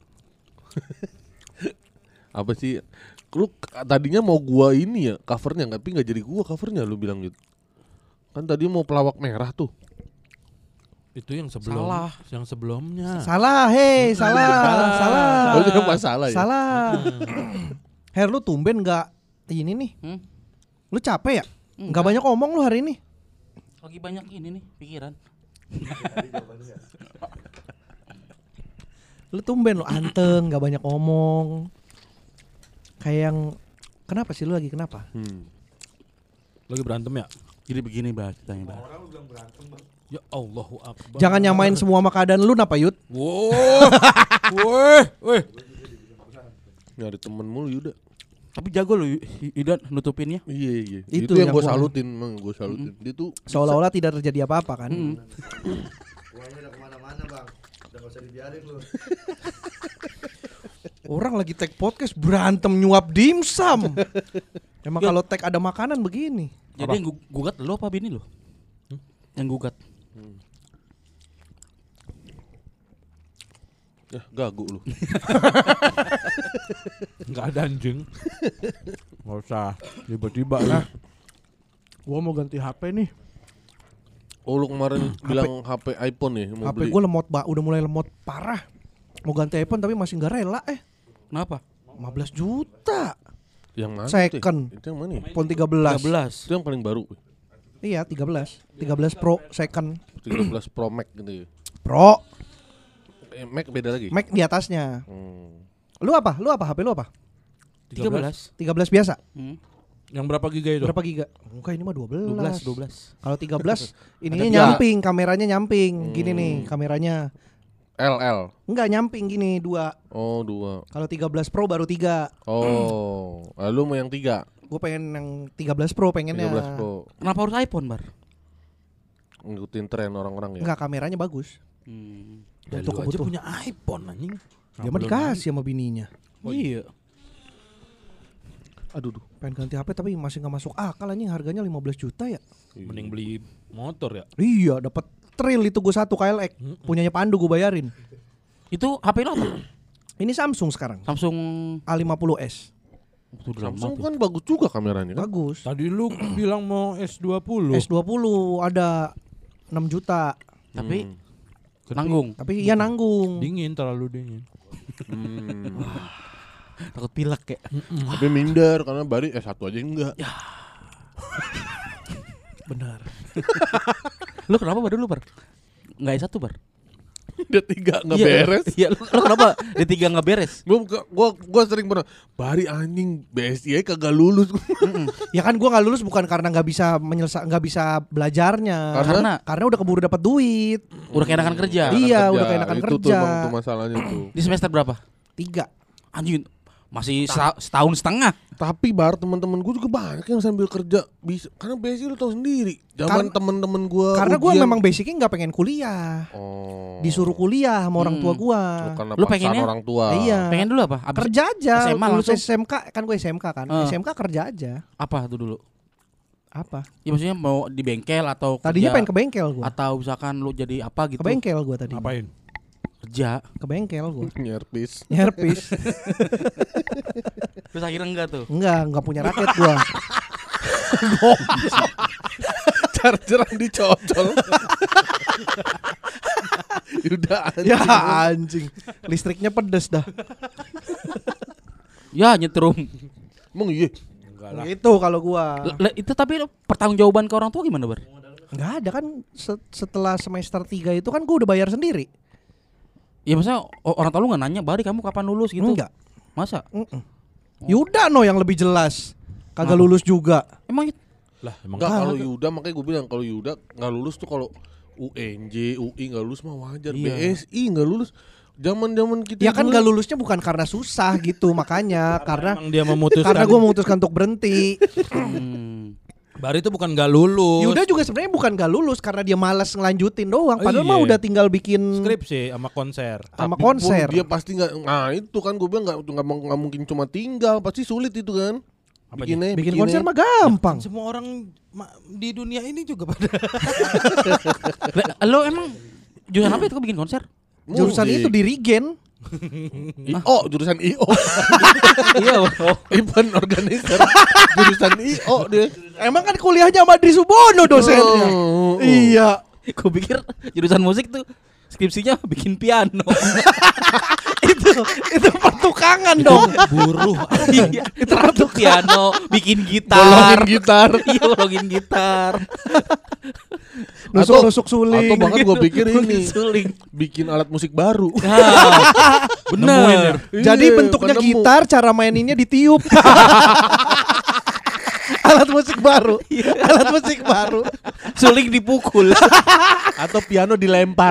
Apa sih? Lu tadinya mau gua ini ya covernya, tapi nggak jadi gua covernya. Lu bilang gitu. Kan tadi mau pelawak merah tuh. Itu yang sebelum. Salah. Yang sebelumnya. Salah, salah. Oh, itu masalah ya. Salah. Her, lu tumben nggak ini nih? Lu capek ya? Nggak banyak ngomong lu hari ini. Lagi banyak ini nih pikiran. Lu tumben lu anteng, nggak banyak ngomong. Kayak yang kenapa sih lu lagi kenapa? Lagi berantem ya? Jadi begini bah ceritanya bah. Ya Allahu Akbar. Jangan nyamain semua sama keadaan lu napa Yud? Wow. Woi. Nyari temen mulu Yuda. Tapi jago lu Idan nutupinnya. Iya. Itu Itu yang yang gue gua- salutin, emang gue salutin. Dia tuh Seolah-olah tidak terjadi apa-apa kan? Uangnya udah kemana-mana bang, udah gak usah dibiarin lu. Orang lagi tag podcast berantem nyuap dimsum. Emang kalau tag ada makanan begini. Jadi yang gugat lo apa bini lo? Yang gugat. ya gagu lu. Enggak ada anjing. Enggak usah tiba-tiba lah. Gua mau ganti HP nih. Oh lu kemarin bilang HP iPhone nih mau HP beli. gue lemot, udah mulai lemot parah. Mau ganti iPhone tapi masih nggak rela. Kenapa? 15 juta. Yang mana? Second. Itu yang mana? Ya? iPhone 13. 13. Itu yang paling baru. Iya 13. 13 Pro second. 13 Pro Max gitu ya. Pro. Max beda lagi. Mac di atasnya. Lu apa? HP lu apa? 13. 13 biasa. Yang berapa giga itu? Berapa giga? Enggak, ini mah 12. 12. Kalau 13 ininya Ada nyamping, kameranya nyamping. Gini nih, kameranya. LL. Enggak nyamping gini 2. Oh 2. Kalau 13 Pro baru 3. Oh, lalu mau yang 3. Gue pengen yang 13 Pro pengennya. 13 Pro. Kenapa harus iPhone, Bar? Ngikutin tren orang-orang ya. Enggak, kameranya bagus. Ya, Untuk lu aja kebutuhan. punya iPhone anjing. Dia mah dikasih sama bininya. Iya. Aduh, pengen ganti HP tapi masih nggak masuk akal anjing, harganya 15 juta ya. Mending beli motor ya. Iya, dapat Tril itu gue satu KLX. Punyanya Pandu gue bayarin. Itu HP lo apa? Ini Samsung sekarang. Samsung A50s. Samsung kan bagus juga kameranya kan. Bagus. Tadi lu bilang mau S20. S20 ada 6 juta. tapi nanggung. Tapi iya nanggung. Dingin, terlalu dingin. Takut pilek kayak. Tapi minder karena Bari S1 aja enggak. Benar. Lu kenapa Bar dulu Bar? Enggak S1 Bar? Dia 3 enggak Iya, beres. Iya, lu kenapa D3 enggak beres? Gua sering pernah Bari anjing BSI aja kagak lulus. Ya kan gua nggak lulus bukan karena nggak bisa belajarnya. Karena udah keburu dapat duit. Udah keenakan kerja. Iya, udah keenakan itu kerja. Tuh emang tuh masalahnya tuh. Di semester berapa? 3. Anjing, masih setahun setengah. Tapi Bar teman-teman gue juga banyak yang sambil kerja bisa karena BSI lu tahu sendiri. Zaman teman-teman gue Karena gua ujian- memang basicnya nggak pengen kuliah. Oh. Disuruh kuliah sama orang tua gua. Karena Lu paksaan pengennya? orang tua. Iya. Pengen dulu apa? Abis Kerja aja. SMA Lulus langsung? SMK kan gue SMK kan. SMK kerja aja. apa tuh dulu? Apa? Ya maksudnya mau di bengkel atau Tadinya kerja, pengen ke bengkel gua. atau misalkan lu jadi apa gitu? Ke bengkel gua tadi. Ngapain? Kerja. Ke bengkel gua. Nyerpis. Nyerpis. Terus akhirnya enggak tuh. Enggak punya raket gua. Chargeran dicocol. Udah anjing. Ya anjing. Listriknya pedes dah. Ya nyetrum. Emang iya. Gitu kalau gua. Itu tapi pertanggungjawaban ke orang tua gimana, Bar? Enggak ada kan setelah semester 3 itu kan gua udah bayar sendiri. Ya maksudnya orang tua lu enggak nanya, "Bari kamu kapan lulus?" gitu. Enggak. Masa? Yuda no yang lebih jelas. Kagak lulus juga. Emang Lah, emang Enggak kalau Yuda makanya gue bilang kalau Yuda enggak lulus tuh kalau UNJ, UI enggak lulus mah wajar. Iya. BSI enggak lulus. Zaman-zaman kita Ya kan dulu- gak lulusnya bukan karena susah gitu makanya karena emang dia memutuskan. karena gua memutuskan untuk berhenti. Bari itu bukan gak lulus. Yuda juga sebenarnya bukan gak lulus karena dia malas ngelanjutin doang. Oh, Padahal iya. mah udah tinggal bikin skripsi sama konser. sama Tapi konser. Dia pasti nggak. Nah itu kan gue bilang nggak mungkin cuma tinggal, pasti sulit itu kan. Apanya? Bikin konser mah gampang. Semua orang di dunia ini juga pada. Lo emang jurusan apa itu kok bikin konser? Jurusan itu di Regen. IO, jurusan IO. Iya, Event organizer. Jurusan IO dia. Emang kan kuliahnya sama Adri Subono dosennya. Oh. Iya. Gue pikir jurusan musik tuh skripsinya bikin piano. Itu pertukangan dong. Buruh. Iya, itu untuk piano, bikin gitar. Bolongin gitar. Iya, bolongin gitar. Nusuk-nusuk suling. Atau bahkan gue pikir ini Suling. bikin alat musik baru. Bener. Jadi Iya, bentuknya penemu. gitar, cara maininnya ditiup. Alat musik baru. Alat musik baru. Suling dipukul. Atau piano dilempar.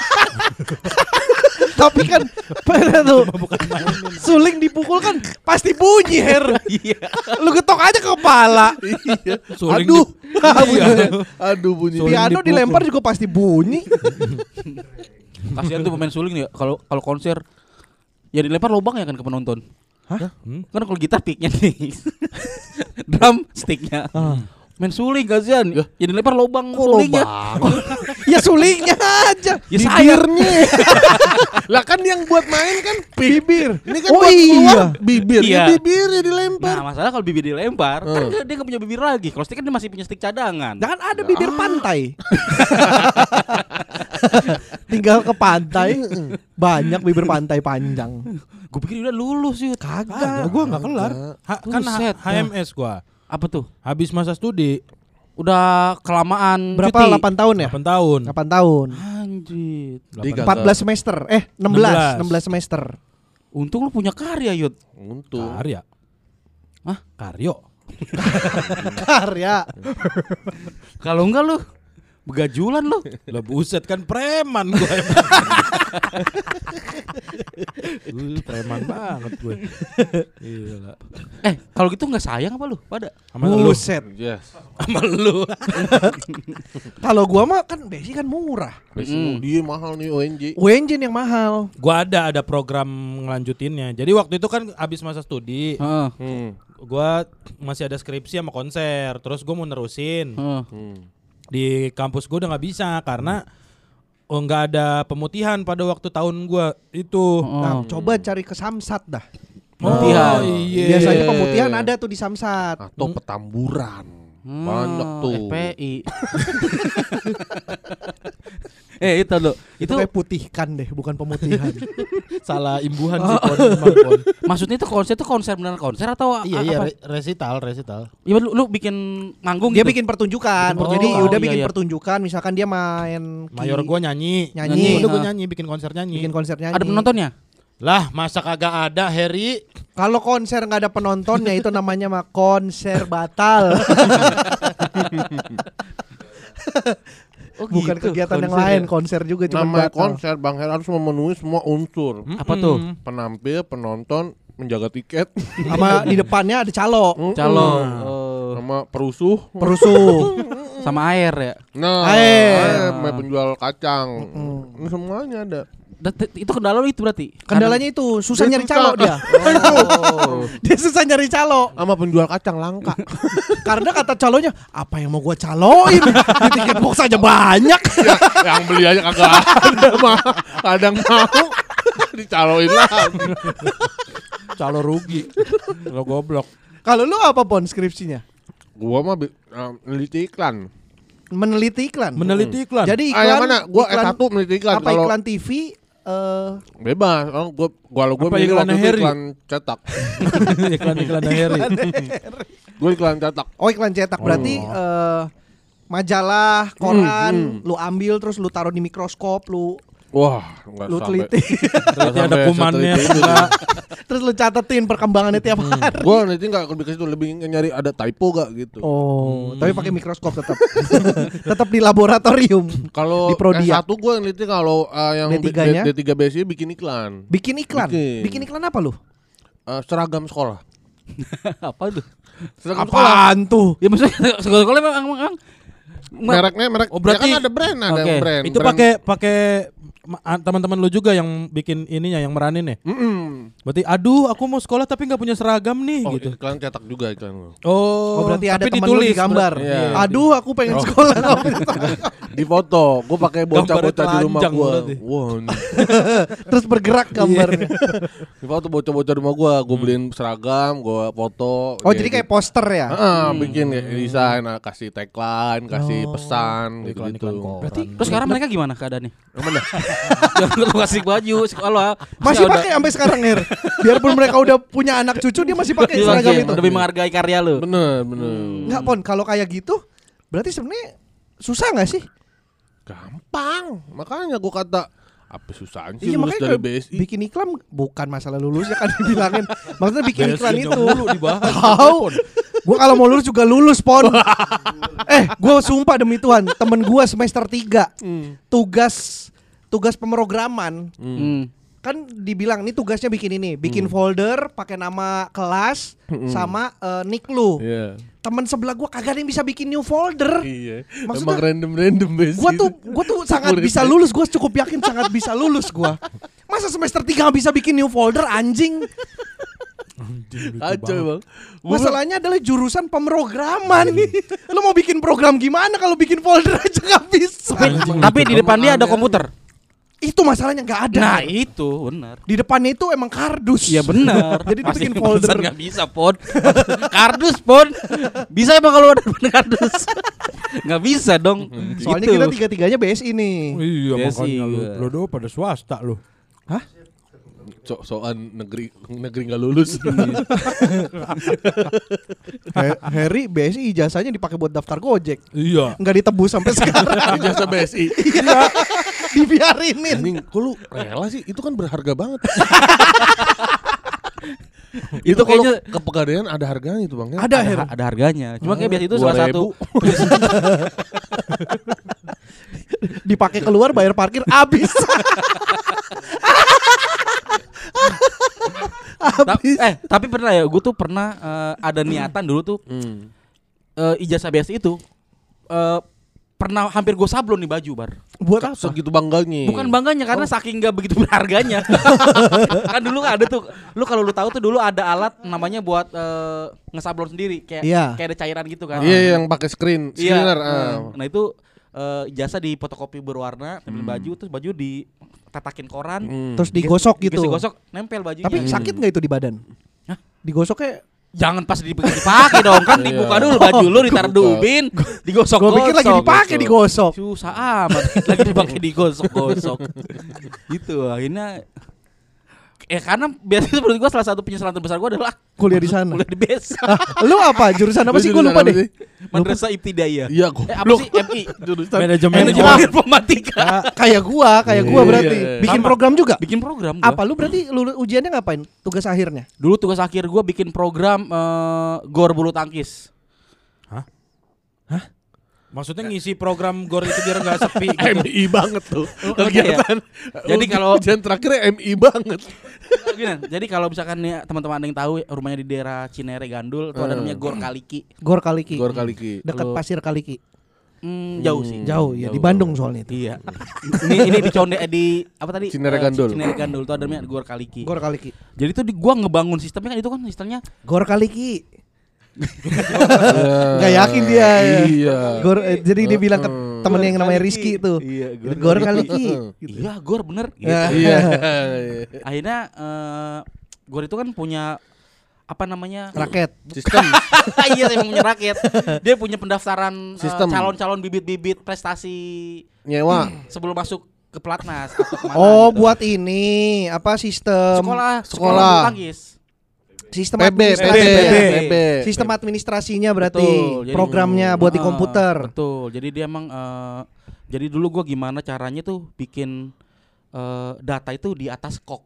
Tapi kan pada tuh suling dipukul kan pasti bunyi Her. Iya. Lu getok aja ke kepala. Iya. Suling Aduh. Iya. Aduh bunyi. Piano dilempar juga pasti bunyi. Kasihan tuh pemain suling ya kalau konser ya dilempar lubang ya kan ke penonton. Hah? Kan kalau gitar picknya nih. Drum sticknya. Main suling kasihan. Ya dilempar lubang sulingnya. Ya sulingnya aja. Ya sayang. Bibirnya. Lah kan yang buat main kan Bibir. ini kan Oh buat iya. keluar bibir. Iya. Ya bibirnya dilempar. Nah masalah kalau bibir dilempar kan dia nggak punya bibir lagi. Kalau stick kan dia masih punya stick cadangan. Jangan ada bibir pantai. Tinggal ke pantai. Banyak bibir pantai panjang. Gue pikir udah lulus yuk. Kagak, gua enggak kelar. Kan Buset. HMS gua. Apa tuh? Habis masa studi Udah kelamaan Berapa? cuti. 8 tahun ya? 8 tahun. 8 tahun. Anjir. Dia 14 semester. 16 semester. Untung lu punya karya Yud. Untung. Karya. Hah? Karyo. Karya. Kalau enggak lu begajulan lu. Lah buset kan preman gua. Preman banget gue. Gila. Kalau gitu enggak sayang apa lu? Pada. Sama lu. Buset. Yes. Sama lu. Kalau gua mah kan basic kan murah. Dia mahal nih ONJ. Wenjin yang mahal. Gua ada program ngelanjutinnya. Jadi waktu itu kan habis masa studi, Heeh. gua masih ada skripsi sama konser. Terus gua mau nerusin. Heeh. Di kampus gua udah nggak bisa karena Oh, nggak ada pemutihan pada waktu tahun gua itu. Nah, coba cari ke Samsat dah. Pemutihan. iya. Biasanya pemutihan ada tuh di Samsat. Atau petamburan. Banyak tuh. FPI. Itu lo. Itu kayak putihkan deh, bukan pemutihan. Salah imbuhan sih Pon. Maksudnya itu konser beneran konser atau Iya, apa? resital. Iya lu bikin manggung Dia gitu. bikin pertunjukan. Oh, Jadi udah iya, bikin iya. pertunjukan, misalkan dia main Mayor gua nyanyi. Nyanyi. Udah gua nyanyi, bikin konser nyanyi. bikin konser nyanyi. Ada penontonnya? Lah, masa kagak ada, Harry? Kalau konser nggak ada penontonnya itu namanya mah konser batal. Bukan gitu, kegiatan yang konser lain, ya? konser juga cuma Namanya batal. konser Bang Her harus memenuhi semua unsur. Apa tuh? Penampil, penonton, menjaga tiket, Sama di depannya ada calo, Calo. sama perusuh. perusuh. Sama air ya. Nah, Air. sama penjual kacang. Ini semuanya ada. Itu kendala lu itu berarti. Kendalanya itu susah Dia nyari susah. calo dia. Dia susah nyari calo. Sama penjual kacang langka. Karena kata calonya, apa yang mau gua caloin? Di tiket box aja banyak. Yang beli aja kagak ada mah. Kadang mau dicaloin lagi. Calo rugi. Lo goblok. Kalau lu apa Pon skripsinya? Gua mah neliti iklan. Meneliti iklan. Meneliti iklan. Jadi iklan. Yang mana? Gua iklan- S1 meneliti iklan. Apa Kalau iklan TV? bebas. Oh, gua Apa milih iklannya waktu itu Harry? iklan cetak. iklan Harry. Gua iklan cetak. Oh iklan cetak berarti majalah, koran, lu ambil terus lu taruh di mikroskop, lu Wah, enggak lu sampai. teliti, Berarti ada kumannya. Enggak. terus lu catetin perkembangannya tiap hari. Gua nanti enggak lebih ke situ, lebih nyari ada typo gak gitu. Oh, tapi pakai mikroskop tetap. Tetap di laboratorium. Kalau Di Prodia. S1 gue neliti kalau yang D3-nya? D3 BSI bikin iklan. Bikin iklan. Bikin. Bikin iklan apa lu? Seragam sekolah. Apa tuh? Seragam sekolah. Apaan tuh? Ya maksudnya sekolah memang Mereknya merek. Oh, berarti- ya kan ada brand, ada Oke. brand. Itu pakai teman-teman lu juga yang bikin ininya, yang meranin ya. Berarti aduh aku mau sekolah tapi nggak punya seragam nih Oh, gitu. iklan cetak juga iklan gua. Oh, berarti ada tapi temen lu ditulis digambar. Iya. Aduh, aku pengen sekolah. nggak punya seragam. Di foto, gue pakai bocah-bocah di rumah telanjang gue. berarti. Wah, ini. Terus bergerak gambarnya. Di foto bocah-bocah di rumah gue beliin seragam, gue foto. Oh, jadi kayak poster ya? bikin kayak desain, kasih tagline, kasih pesan, Iklan gitu. koran. Berarti Terus sekarang mereka gimana keadaannya? Yang mana? Jangan lu kasih baju sekolah. masih pakai sampai sekarang Her. Biarpun mereka udah punya anak cucu dia masih pakai seragam itu. Lebih menghargai karya lu. Bener. Enggak Pon, kalau kayak gitu berarti sebenarnya susah nggak sih? Gampang. Makanya gue kata apa susahnya sih Iya lulus makanya dari kayak BSI. bikin iklan bukan masalah lulus ya kan dibilangin. Maksudnya bikin iklan BSI itu. dulu dibahas. Tahu. Gua kalau mau lulus juga lulus Pon. Gua sumpah demi Tuhan, temen gua semester 3 tugas pemrograman kan dibilang nih tugasnya bikin ini, bikin folder pakai nama kelas sama nick lu. Iya. Temen sebelah gua kagak ada yang bisa bikin new folder. Iya. Maksudnya- Emang random BSI. Gua tuh sangat bisa lulus, gua cukup yakin sangat bisa lulus gua. Masa semester 3 gak bisa bikin new folder anjing? Kacau bang. Masalahnya adalah jurusan pemrograman. Lu mau bikin program gimana kalau bikin folder aja gak bisa? Tapi di depan dia ada komputer. Itu masalahnya gak ada. Nah, itu benar. Di depannya itu emang kardus. Iya benar. Jadi dia Pasti bikin folder. nggak bisa pon. Kardus pon. Bisa emang kalau ada kardus. Nggak bisa dong. Soalnya Gitu. kita tiga-tiganya BSI nih. Iya, BSI, makanya lu. iya. Lu pada swasta lu. Soal negeri nggak lulus. Harry BSI ijazahnya dipakai buat daftar Gojek. Iya. Nggak ditebus sampai sekarang. Ijazah BSI. Dibiarinin. Anjing, kok lu rela sih? Itu kan berharga banget. Itu kalau kayaknya- kepegadaian ada harganya itu bang. Ada Her. Ada harganya. Cuma kayak biasa itu salah 2.000. satu. Dipakai keluar bayar parkir habis. Tapi pernah ya, gue tuh pernah ada niatan dulu tuh ijazah biasa itu pernah hampir gue sablon nih baju bar. Buat apa? Segitu bangganya. Bukan bangganya karena saking gak begitu berharganya. Kan dulu ada tuh, lu kalau lu tahu tuh dulu ada alat namanya buat ngesablon sendiri kayak Iya. kayak ada cairan gitu kan. Iya yang pakai screener. Nah itu ijazah di fotokopi berwarna, tempel baju, terus baju ditatakin koran, Terus digosok gitu. Digosok, nempel bajunya. Tapi sakit nggak itu di badan? Hah? Digosoknya? Jangan pas dipakai dong, kan dibuka dulu baju lu, ditaruh di ubin, digosok. Gue pikir lagi dipakai digosok. Susah amat, lagi dipakai digosok-gosok. Gitu akhirnya. Karena biasanya menurut gue salah satu penyesalan terbesar gue adalah Kuliah di sana. Kuliah di BES. Lu apa? Jurusan apa sih? Gue lupa deh. Madrasah Ibtidaiyah. Iya, Apa sih MI? Jurusan Manajemen informatika. Kayak gua berarti. Iya. Bikin Sama. program juga. Bikin program gua. Apa lu berarti lu ujiannya ngapain? Tugas akhirnya? Dulu tugas akhir gue bikin program gor bulu tangkis. Maksudnya ngisi program GOR itu biar nggak sepi gitu. MI banget tuh. Iya. Jadi kalau ujian terakhirnya MI banget. gini, jadi kalau misalkan nih teman-teman ada yang tahu rumahnya di daerah Cinere Gandul itu ada namanya Gor Kaliki. Gor Kaliki. Gor Kaliki. Dekat Pasir Kaliki. Jauh sih. Jauh ya di Bandung soalnya itu. Iya. ini di Conde di apa tadi? Cinere Gandul. Cinere Gandul itu ada namanya Gor Kaliki. Gor Kaliki. Jadi itu gua ngebangun sistemnya kan itu kan sistemnya Gor Kaliki. Gak yakin dia. Iya. Gor jadi dia bilang ke temennya yang namanya Rizky tuh. Iya, Gor Kaliki. Iya, Gor bener gitu. Iya. Akhirnya Gor itu kan punya apa namanya? Raket. Sistem. Iya, emang punya raket. Dia punya pendaftaran Sistem. calon-calon bibit-bibit prestasi Nyewa. sebelum masuk ke pelatnas atau kemana Oh, gitu. buat ini apa sistem sekolah bulu tangkis. sistem PB. sistem administrasinya berarti Betul, jadi- programnya buat di komputer. Betul. Jadi dia emang jadi dulu gua gimana caranya tuh bikin data itu di atas kok.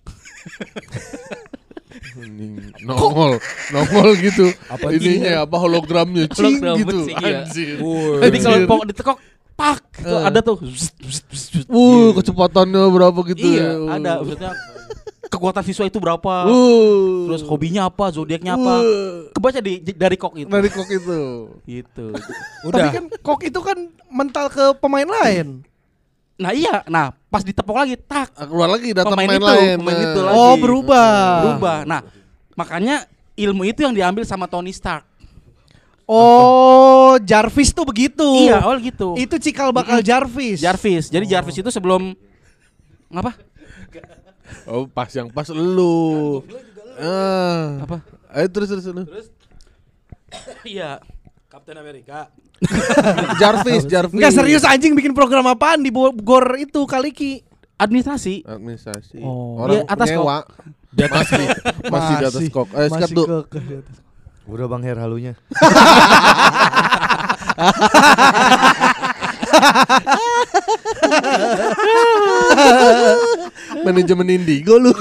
Nongol gitu. Ininya apa hologramnya cing Hologram gitu. sih, iya. Anjir. Jadi kalau pok ditekok pak itu ada tuh. Kecepatannya berapa gitu. Iya, ada maksudnya kekuatan siswa itu berapa. Terus hobinya apa, zodiaknya apa. Kebaca dari kok itu. Dari kok itu. Gitu. Tapi Udah. kan kok itu kan mental ke pemain lain. Nah iya, nah pas ditepok lagi tak Keluar lagi data Pemain pemain itu, lain. pemain itu Nah. lagi. Oh, berubah. berubah. Nah, makanya ilmu itu yang diambil sama Tony Stark. Oh, Jarvis tuh begitu. Iya, awal gitu. Itu cikal bakal Jarvis. Jarvis. Jadi Jarvis itu sebelum ngapa? Oh, pas lu. Apa? Ayo terus. Iya. Kapten Amerika. Jarvis. Enggak serius anjing bikin program apaan di Gor itu Kaliki. Administrasi. Administrasi. Oh. Orang Di atas nyewa. Masih di atas kok. Ayo sikat Masih tuh. ke di atas. Udah Bang Her halunya. Manajemen Indigo lu.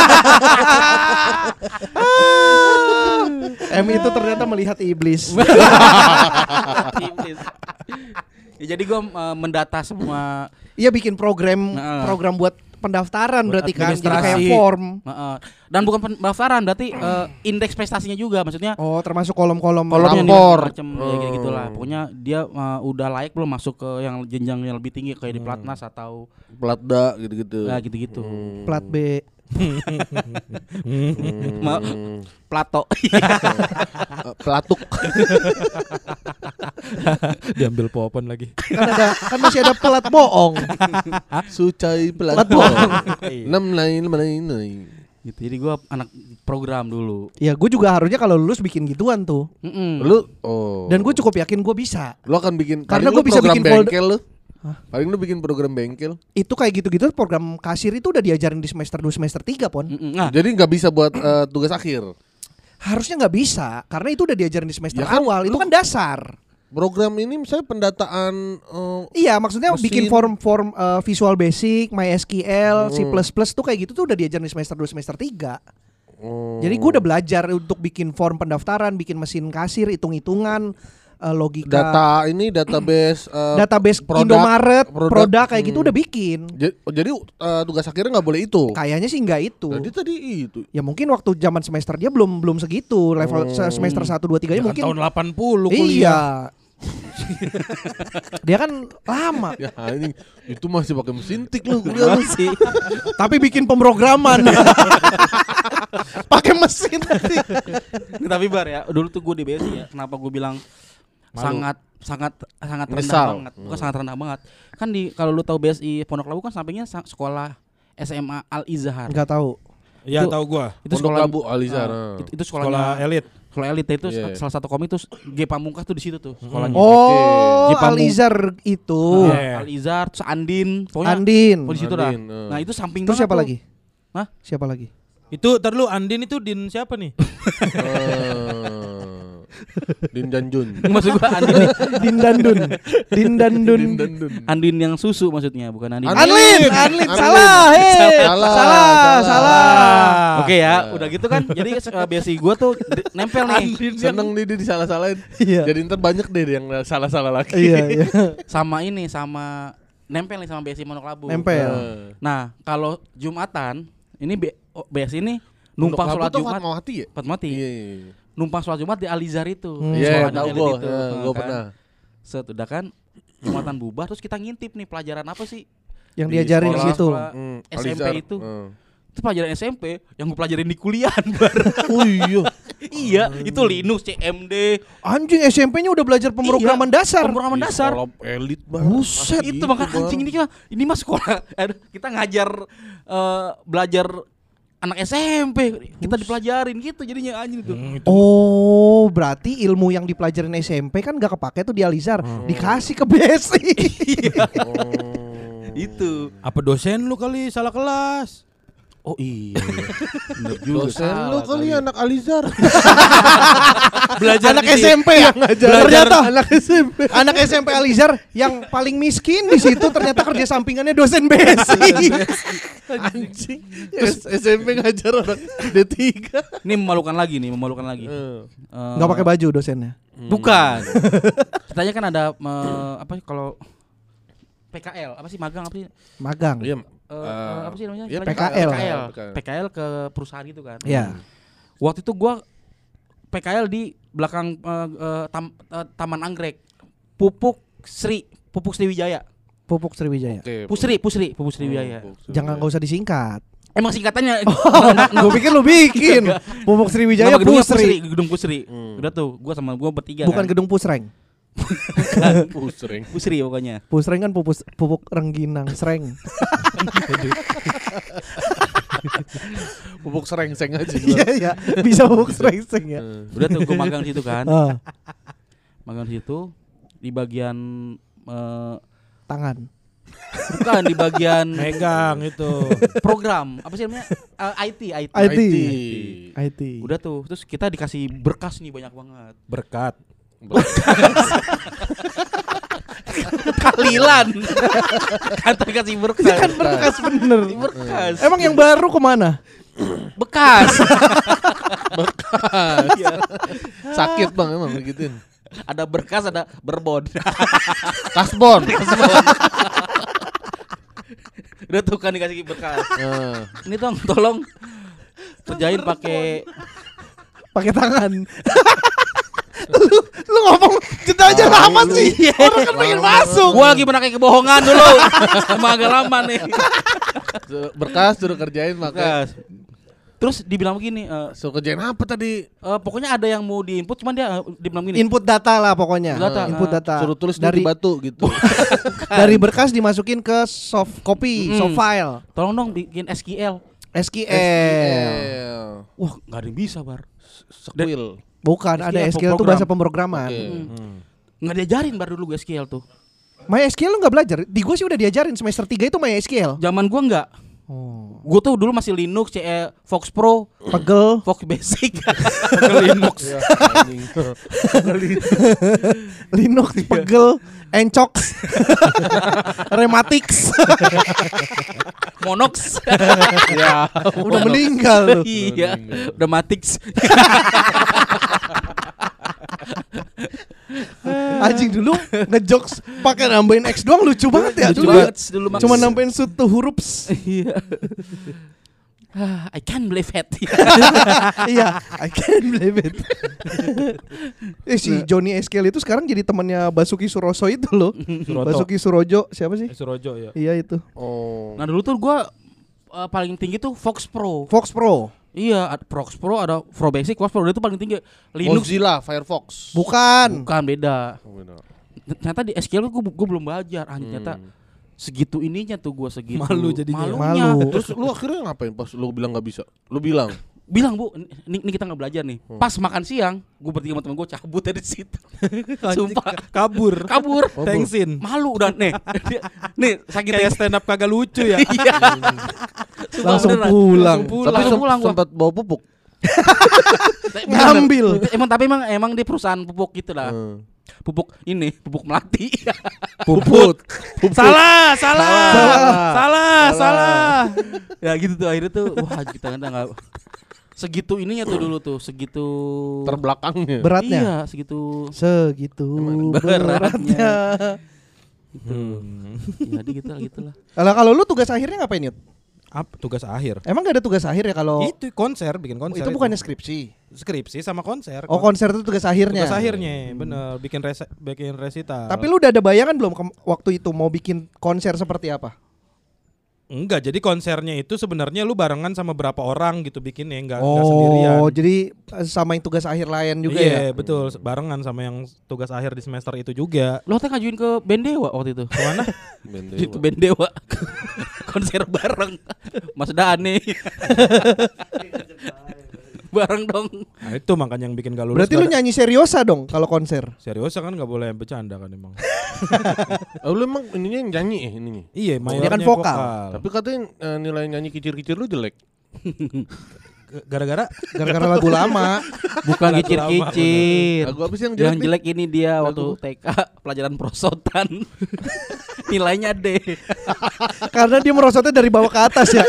M itu ternyata melihat iblis. Ya, jadi gue mendata semua. Iya bikin program Nah. program buat pendaftaran berarti kan jadi kayak administrasi. form. Dan bukan pendaftaran, berarti indeks prestasinya juga, maksudnya Oh, termasuk kolom-kolom kolomnya nih, rapor. macam ya kayak gitulah. Pokoknya dia udah layak belum masuk ke yang jenjang yang lebih tinggi kayak di pelatnas atau Platda gitu-gitu. ya gitu-gitu. plat B. Plato. Pelatuk. Diambil popon lagi. Kan masih ada plat bohong. Sucai Plat pelatuk. bohong. Enam lain. Gitu. Jadi gua anak program dulu. Ya gue juga harusnya kalau lulus bikin gituan tuh. Lu Dan gue cukup yakin gue bisa. lu akan bikin Karena paling gua lu bisa program bikin folder- bengkel lu. Paling lu bikin program bengkel. Itu kayak gitu-gitu program kasir itu udah diajarin di semester 2 semester 3 Pon. Nah, Jadi nggak bisa buat tugas akhir. Harusnya nggak bisa karena itu udah diajarin di semester Ya kan, awal. Itu lu- kan dasar. Program ini misalnya pendataan Iya, maksudnya Mesin. bikin form Visual Basic, MySQL, C++ tuh kayak gitu tuh udah diajarin di semester 2 semester 3. Jadi gue udah belajar untuk bikin form pendaftaran, bikin mesin kasir, hitung-hitungan, logika, data ini database database produk- Indomaret, produk. produk kayak gitu udah bikin. Jadi tugas akhirnya nggak boleh itu. Kayaknya sih nggak itu. Tadi itu. Ya mungkin waktu zaman semester dia belum segitu. Level semester 1 2 3-nya mungkin. tahun 80 kuliah. Iya. Dia kan lama. Ya ini itu masih pakai mesin tik lu kuliah lu. sih. Tapi bikin pemrograman. Pakai mesin tadi. Tapi Bar ya, dulu tuh gue di BSI ya. Kenapa gue bilang sangat rendah Menyesal. banget. Bukan sangat rendah banget. Kan kalau lu tahu BSI Pondok Labu kan sampingnya sekolah SMA Al Izhar. Enggak tahu. Iya Itu- tahu gua. Itu Pondok sekolah Labu Alizar. itu Sekolah sekolahnya elit. sekolah elit itu Iya. salah satu komik tuh G Pamungkas tuh di situ tuh sekolahnya. Oh, Jepang. Alizar itu. Iya. Al Izhar, terus Andin, pokoknya Andin. di situ dah. Andin, Nah, itu samping Terus banget siapa tuh. lagi? Hah? Siapa lagi? Itu ntar lu Andin itu Din siapa nih? Din Janjun. Maksud gua Andin nih, Dindandun. Dindandun. Din Dandun. Andin yang susu maksudnya, bukan Andin. Anlin, Anlin. salah, salah. Oke ya, udah gitu kan. Jadi BSI gua tuh nempel nih Seneng nih dia disalah-salahin. Iya. Jadi ntar banyak deh yang salah-salah lagi. Iya, iya. sama nempel nih sama BSI Pondok Labu. Nempel. Nah, kalau Jumatan ini BSI ini numpang sholat Jumat. Fatmawati ya? Fatmawati. Iya. Numpang sholat Jumat di Alizar itu. Iya, Sekolahnya tahu elit gua. itu. Gua Kan. pernah. Set udah kan Jumatan bubar terus kita ngintip nih pelajaran apa sih? Yang Di diajarin di sekolah- situ. sekolah SMP Alizar. itu. Itu pelajaran SMP yang gue pelajarin di kuliah Bar. Oh iya. Iya, itu Linux, CMD, Anjing SMP-nya udah belajar pemrograman dasar. pemrograman dasar. Sekolah elit banget. Buset. Itu makanya anjing ini mah sekolah. Kita ngajar belajar anak SMP, kita dipelajarin gitu jadinya anjing tuh. Oh, berarti ilmu yang dipelajarin SMP kan gak kepake tuh di Alizar, dikasih ke BSI. Itu. Apa dosen lu kali salah kelas? Oh iya. Bener juga. Dosen lu kali anak Alizar. Belajar Anak di- SMP ya? Ternyata anak SMP. anak SMP Alizar yang paling miskin di situ ternyata kerja sampingannya dosen BSI. Anjing. SMP ngajar orang D3. Ini memalukan lagi. Gak pakai baju dosennya. Bukan. Ceritanya kan ada apa kalau PKL, apa sih magang apa sih? Magang. Iya. Apa sih namanya? ya, PKL. PKL ke perusahaan itu kan. Iya. Waktu itu gua PKL di belakang Taman Anggrek. Pupuk Sriwijaya. Pupuk Sriwijaya. Pupuk Sriwijaya. Jangan gak usah disingkat. Emang singkatannya Gue pikir lu bikin. Pupuk Sriwijaya nama gedungnya Pusri. Gedung Pusri. Udah tuh, gua sama gua bertiga Bukan kan. gedung Pusreng. Pusreng. Pusri pokoknya. Pusreng kan pupuk rengginang, sreng. Pupuk serengseng aja. Iya iya, bisa pupuk sreng ya. Udah tuh gua magang di situ kan. Ah, Magang di situ di bagian tangan. bukan di bagian Megang itu. program. Apa sih namanya? IT. IT. Udah tuh, terus kita dikasih berkas nih banyak banget. Berkat. Kalilan. Kata kasih berkas. Kan berkas bener. Berkas. Emang yang baru kemana? Bekas. Sakit bang emang begituin. Ada berkas, ada berbon. Kasbon. Udah tuh kan dikasih berkas. Ini dong, tolong kerjain pakai Pakai tangan. lu ngomong jeda aja lama sih. Orang kan pengen masuk. Gua lagi pakai kebohongan dulu. Emang agak lama nih. Berkas suruh kerjain pakai. Berkas. Terus dibilang begini, Suruh kerjain apa tadi? pokoknya ada yang mau diinput, cuman dia dibilang begini. Input data lah pokoknya. Data. Input data. Suruh tulis dari dari batu gitu. dari berkas dimasukin ke soft copy, soft file. Tolong dong bikin SQL. SQL. Wah, nggak ada yang bisa, Bar. Squil. Bukan, ada SQL SQL itu program. bahasa pemrograman. Nggak diajarin Bar dulu gue SQL tuh. MySQL lu gak belajar? Di gua sih udah diajarin semester 3 itu MySQL. Zaman gua nggak. Oh. Gue tuh dulu masih Linux, Fox Pro, Pegel. Fox Basic. Linux. Linux, pegel, Encox, Rematix. Monox. Ya. Udah meninggal lu. Iya, udah Matix. Anjing dulu ngejokes pakai nambahin X doang lucu banget ya Lucu dulu. banget dulu, Max. Cuma nambahin suatu huruf. Iya. I can't believe it. Iya, I can't believe it. Si Johnny SQL itu sekarang jadi temannya Basuki Suroso itu loh. Basuki Surojo, siapa sih? Surojo ya. Iya itu. Oh. Nah dulu tuh gue paling tinggi tuh Fox Pro. Fox Pro. Iya, ada Prox Pro, ada Pro Basic, Prox Pro itu paling tinggi. Linux Mozilla Firefox. Bukan. bukan beda. Oh, benar. Ternyata di SQL gue belum belajar. Ternyata segitu ininya tuh gue segitu. Malu jadinya. Malunya. Malu. Terus lu akhirnya ngapain pas lu bilang nggak bisa? Lu bilang Bilang Bu, ini kita nggak belajar nih. Pas makan siang, gue bertiga sama temen gue cabut dari situ. Sumpah, Kabur. Thanksin. malu udah nih saking Kayak stand up kagak lucu ya. Iya. Sumpah, Langsung beneran. pulang. tapi Langsung pulang gua. sempat bawa pupuk. Ngambil. Tapi emang di perusahaan pupuk gitu lah. Pupuk melati. Puput. Salah. Ya gitu tuh akhirnya tuh wah kita nggak segitu ininya tuh dulu tuh segitu Terbelakangnya. Beratnya. Iya segitu Segitu beratnya. gitu. Jadi gitu lah. Kalau lu tugas akhirnya ngapain, Yud? Apa tugas akhir? Emang gak ada tugas akhir ya kalau Itu konser, bikin konser. itu bukannya skripsi? skripsi sama konser. Oh, konser itu tugas akhirnya. Tugas akhirnya, bener. Bikin resital. Tapi lu udah ada bayangan belum waktu itu mau bikin konser seperti apa? Enggak, jadi konsernya itu sebenarnya lu barengan sama berapa orang gitu bikinnya, enggak sendirian. Oh, jadi sama yang tugas akhir lain juga ya? Iya, betul, barengan sama yang tugas akhir di semester itu juga. Lo teh ngajuin ke band Dewa waktu itu. Kemana? Ke band Dewa. Konser bareng. Mas Dane. Bareng dong. Nah, itu makanya yang bikin gak lulus. Berarti lu nyanyi seriosa dong kalau konser? Serius kan nggak boleh bercanda kan emang. Lu emang ininya yang nyanyi ininya. Iya, Dia mayornya kan vokal. Tapi katanya nilai nyanyi kicir-kicir lu jelek. Gara-gara Gara-gara lagu lama. Bukan kicir-kicir. Lagu apa sih yang jelek? Yang jelek ini dia waktu TK pelajaran prosotan. Nilainya D. Karena dia merosotnya dari bawah ke atas ya.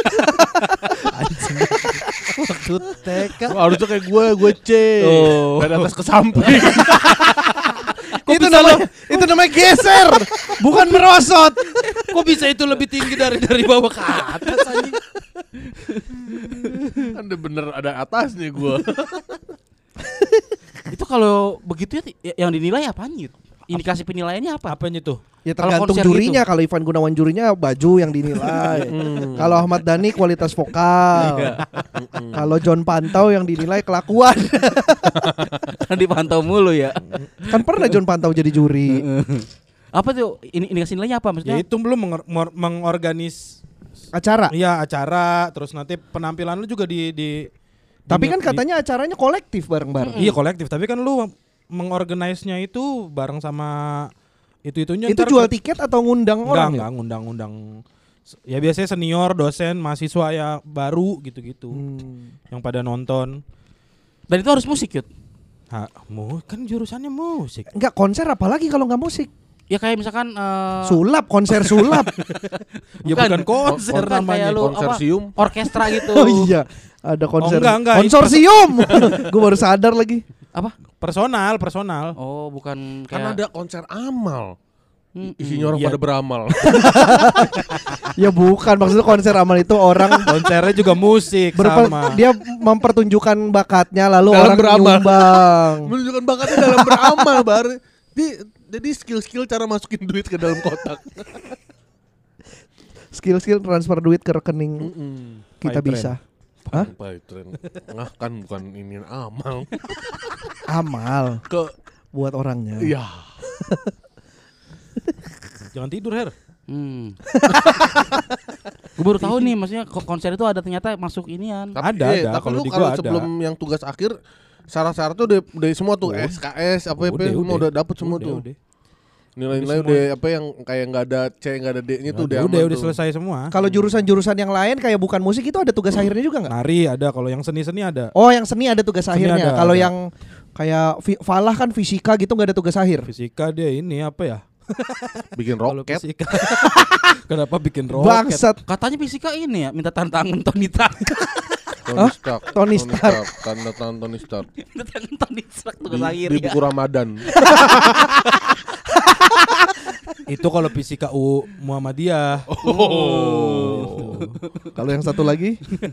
Waktu TK. Harusnya kayak gue C. Oh. Dari atas ke samping. Itu namanya geser, bukan merosot. kok bisa itu lebih tinggi dari bawah ke atas anjing? Kan bener ada atasnya gue. Itu kalau begitu ya yang dinilai apaan gitu? Indikasi penilaiannya apa? Apanya tuh? Ya Kalau tergantung konser jurinya. gitu. Kalau Ivan Gunawan jurinya baju yang dinilai. Kalau Ahmad Dhani kualitas vokal. Kalau John Pantau yang dinilai kelakuan. Kan dipantau mulu ya. Kan pernah John Pantau jadi juri. Apa tuh? Indikasi nilainya apa Ya maksudnya? itu belum mengorganis Acara. iya acara, terus nanti penampilan lu juga di Tapi kan katanya acaranya kolektif bareng-bareng. iya kolektif, tapi kan lu mengorganisnya itu bareng sama itu-itunya. Itu ntar jual tiket atau ngundang orang? enggak, ngundang ya biasanya senior, dosen, mahasiswa ya baru gitu-gitu yang pada nonton. Dan itu harus musik, Yud. Kan jurusannya musik. Enggak, konser apalagi kalau nggak musik? Ya kayak misalkan Sulap, konser sulap. Ya bukan konser bukan namanya. kayak lu konsorsium. Orkestra gitu. Oh iya, ada konser. enggak, konsorsium. Gue baru sadar lagi. Apa? Personal. Oh, bukan Kan kayak ada konser amal. Isinya orang pada beramal. Ya bukan, maksudnya konser amal itu orang konsernya juga musik sama. dia mempertunjukkan bakatnya lalu Dalam orang beramal. nyumbang. Menunjukkan bakatnya dalam beramal, Bar. Jadi skill-skill cara masukin duit ke dalam kotak. Skill-skill transfer duit ke rekening kita Pay bisa. Hah? Tren. Nah, kan bukan ini amal. Amal Ke buat orangnya. iya. Jangan tidur, Her. Gue baru tahu nih, maksudnya konser itu ada ternyata masuk inian. Ada, Tapi kalau lu di kalau gua ada. sebelum yang tugas akhir syarat-syarat tuh udah semua tuh SKS apa semua udah dapet semua tuh. Nilai-nilai udah apa yang kayak nggak ada C nggak ada D-nya tuh udah aman Udah tuh. selesai semua. Kalau jurusan-jurusan yang lain kayak bukan musik itu ada tugas akhirnya juga nggak? Nari ada, kalau yang seni-seni ada. Oh, yang seni ada tugas Seni akhirnya. ada, Kalau ada. yang kayak Falah kan fisika gitu nggak ada tugas akhir. Fisika dia ini apa ya? Bikin Kalau roket. fisika. Kenapa bikin roket? Bangsat. Katanya fisika ini ya, minta tantangan Tony Stark. Tony Stark. Tony Stark. Tanda tangan Tony Stark. Minta tantangan Tony Stark tugas Di akhir ya. buku Ramadan. Itu kalau fisika U Muhammadiyah. Oh. Kalau yang satu lagi,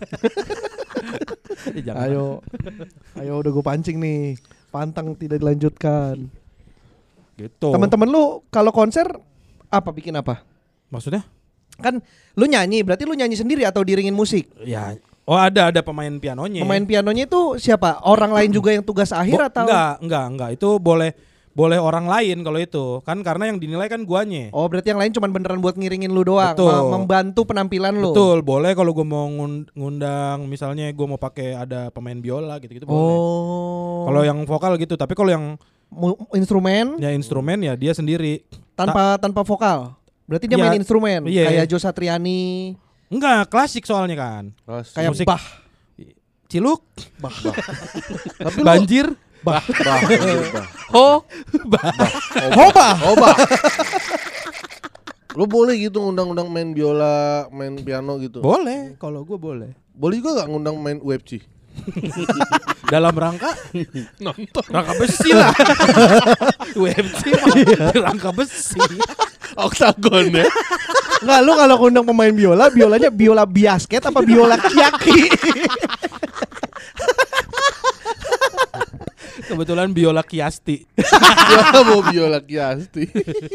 Jangan. ayo udah gue pancing nih. Pantang tidak dilanjutkan. Gitu. Teman-teman lu kalau konser bikin apa? Maksudnya? Kan lu nyanyi, berarti lu nyanyi sendiri atau diringin musik? Ya Oh ada pemain pianonya. Pemain pianonya itu siapa? Orang lain juga yang tugas akhir atau? Enggak. Itu boleh orang lain kalau itu. Kan karena yang dinilai kan guanya. Oh berarti yang lain cuma beneran buat ngiringin lu doang, Betul. membantu penampilan lu. Betul, boleh kalau gue mau ngundang, misalnya gue mau pakai ada pemain biola gitu-gitu boleh. Oh. Kalau yang vokal gitu, tapi kalau yang Instrumen instrumen ya dia sendiri. tanpa vokal. Berarti dia Ya, main instrumen iya. kayak Jo Satriani, Enggak, klasik soalnya kan. kayak Musik. Bach. Ciluk, Tapi lu banjir, Oh, Hoba. Lu boleh gitu ngundang-undang main biola, main piano gitu. boleh. Kalau gue boleh. Boleh juga gak ngundang main UFC? Dalam rangka Nonton. rangka besi lah. UFC mah rangka besi. Oktagon ya. Enggak, lu kalau ngundang pemain biola, biolanya biola basket apa biola kiyaki? Kebetulan biola Kiasti. Ya mau biola Kiasti.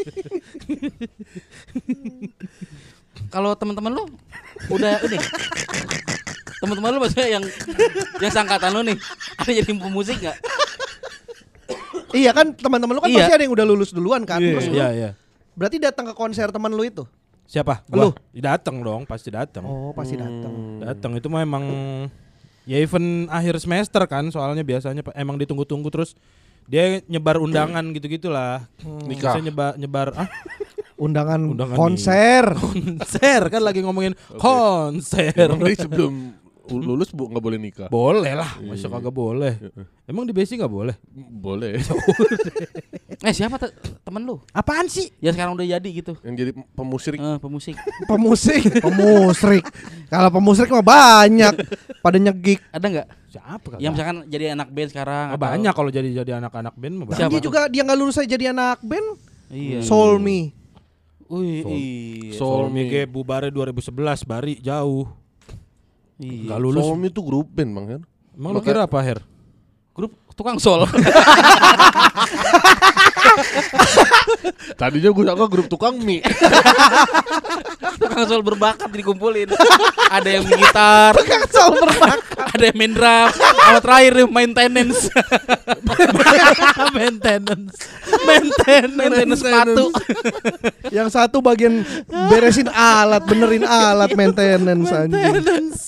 kalau teman-teman lu udah ini. Teman-teman lu maksudnya yang sangkatan lu nih, ada jadi pemusik enggak? Iya kan teman-teman lu kan Iya. pasti ada yang udah lulus duluan kan. Terus lu Iya. berarti datang ke konser teman lu itu? Siapa? Lu? Gua. Datang dong, pasti datang. Oh, pasti datang. Datang itu mah emang ya event akhir semester kan, soalnya biasanya emang ditunggu-tunggu terus dia nyebar undangan gitu-gitulah. Nikah. Bisa nyebar Undangan Undangan konser. konser kan lagi ngomongin konser. Emang dia sebelum lulus nggak boleh nikah? Boleh lah, masa kagak boleh. Emang di BSI nggak boleh? Boleh. Siapa temen lu? Apaan sih? Ya sekarang udah jadi gitu. Yang jadi pemusik. Pemusik. Pemusrik. Kalau pemusrik mah banyak pada nyegik. Ada nggak? Siapa kagak? Yang misalkan jadi anak band sekarang. Oh, banyak kalau jadi anak-anak band mah banyak. Siapa Dia tuh? juga dia nggak lulus aja jadi anak band. Iya. Soul Me. Wih, Soul Mige bubarnya 2011, Bari jauh. Iya. Gak lulus. Soulme itu grup band bang kan? Emang lu kira apa, Her? Grup tukang sol. Tadinya gue sangka grup tukang mie. Tukang sol berbakat dikumpulin. Ada yang main gitar, Soul berbakat. ada yang main drum, sama terakhir nih maintenance. Maintenance sepatu. Yang satu bagian beresin alat, benerin alat, maintenance anjing.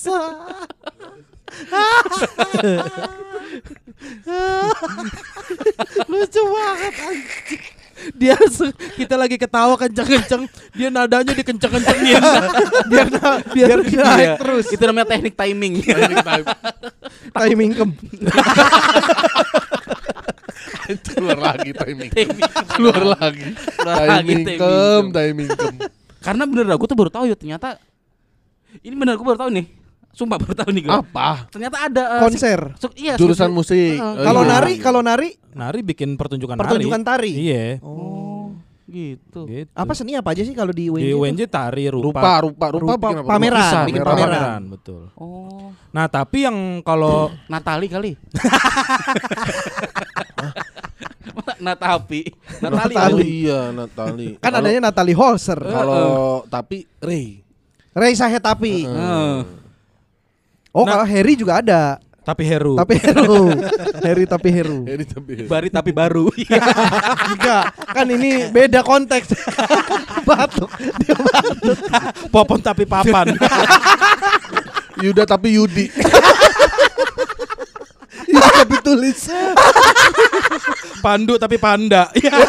Lucu banget anjing. Kita lagi ketawa kenceng-kenceng, dia nadanya dikenceng-kencengin. biar naik Iya. terus. Itu namanya teknik timing. Timing kem. Keluar lagi timing. Timing. Keluar lagi. Timing kem, timing kem. Karena bener aku tuh baru tahu ya ternyata. Ini bener aku baru tahu nih. Sumpah baru tahu nih gue. Apa? Ternyata ada Konser. iya, Jurusan musik. Kalau iya. nari Bikin pertunjukan tari. Iya. Oh, gitu. Gitu. Apa seni apa aja sih kalau di Di UNJ? UNJ tari, rupa, Rupa bikin apa? pameran, Lukisan, bikin pameran. pameran. betul. Oh, Nah, tapi yang kalau Natali kali. Natali. Natali. Oh kali. iya, Natali. Kan adanya Natalie Holzer. Kalau tapi Ray. Ray Sahetapi. Heeh. Oh, kalau Harry juga ada. tapi Heru. Tapi Heru. Harry tapi Heru. Ini tapi Bari tapi baru. Enggak, kan ini beda konteks. Batuk. Dia batuk. Popon tapi papan. Yuda tapi Yudi. Yuda tapi tulis. Pandu tapi panda.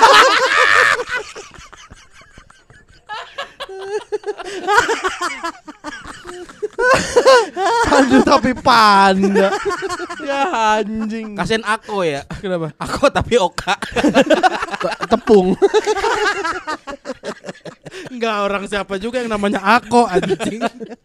Pandu tapi panda. Ya anjing. Kasian Ako ya. Kenapa? Ako tapi Oka. Tepung. Enggak, orang siapa juga yang namanya Ako anjing.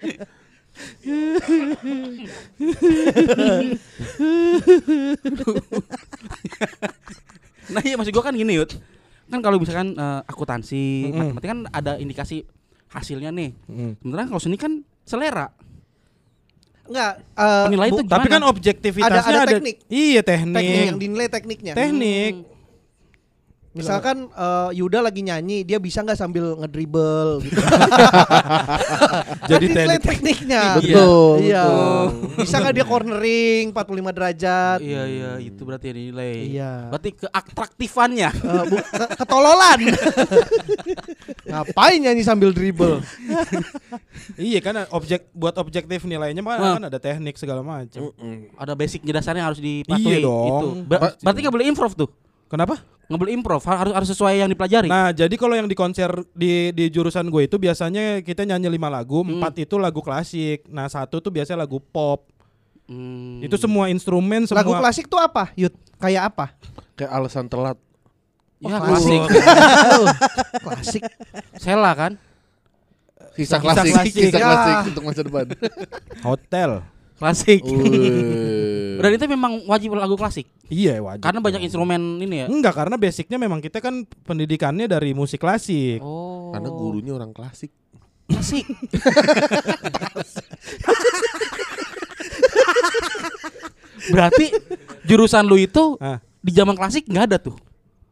Nah iya maksud gue kan gini Yud. Kan kalau misalkan akuntansi, matematika kan ada indikasi hasilnya nih. Sementara kalau seni kan selera. Enggak, Penilaian itu Tapi gimana? kan objektivitasnya Ada teknik. Iya, teknik teknik. yang dinilai tekniknya. Teknik. Misalkan Yuda lagi nyanyi, dia bisa nggak sambil ngedribble gitu. Jadi Kan delay tekniknya. Betul, Iya. betul. Bisa nggak dia cornering 45 derajat? Iya, itu berarti yang dinilai. Iya. Berarti keatraktifannya. Ketololan. Ngapain nyanyi sambil dribble? Iya kan buat objektif nilainya kan ada teknik segala macam. Ada basicnya dasarnya harus dipatuhi. Iya dong. Itu. Berarti nggak boleh improv tuh. Kenapa? Nggak boleh improv, harus sesuai yang dipelajari. Nah, jadi kalau yang di konser di jurusan gue itu biasanya kita nyanyi 5 lagu, 4 itu lagu klasik. Nah, 1 tuh biasanya lagu pop. Itu semua instrumen semua. Lagu klasik tuh apa? Yud, kayak apa? Kayak alasan telat. Ya klasik. klasik. Klasik. Sela kan? Kisah Kisah klasik, klasik. kisah Ya. klasik untuk masa depan. Hotel. Klasik. Wih. Dan itu memang wajib lagu klasik. Iya, wajib. Karena banyak instrumen ini ya. Enggak, karena basicnya memang kita kan pendidikannya dari musik klasik. Oh. Karena gurunya orang klasik. klasik. Berarti jurusan lu itu di zaman klasik nggak ada tuh.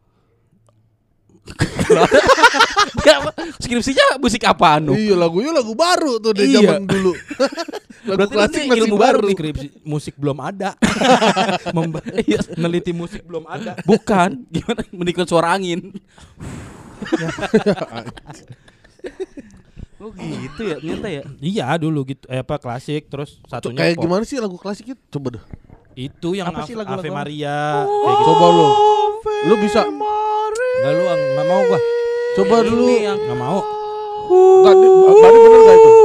Ya, skripsinya musik apaan lu? Iya, lagunya lagu baru tuh dari Iya. zaman dulu. Lagu Berarti klasik nanti masih ilmu baru. baru. Skripsi musik belum ada. Neliti musik belum ada. Bukan, gimana menikmati suara angin. Oh gitu ya, ternyata ya. Iya dulu gitu, klasik terus satunya Kayak pop. gimana sih lagu klasik itu? Coba deh. Itu yang Apa sih lagu-lagu Ave apa? Maria. Kayak gitu. Coba lu. Lu bisa. Enggak lu enggak mau gua. Coba dulu. Ini yang Enggak mau. Enggak, Bari bener gak itu?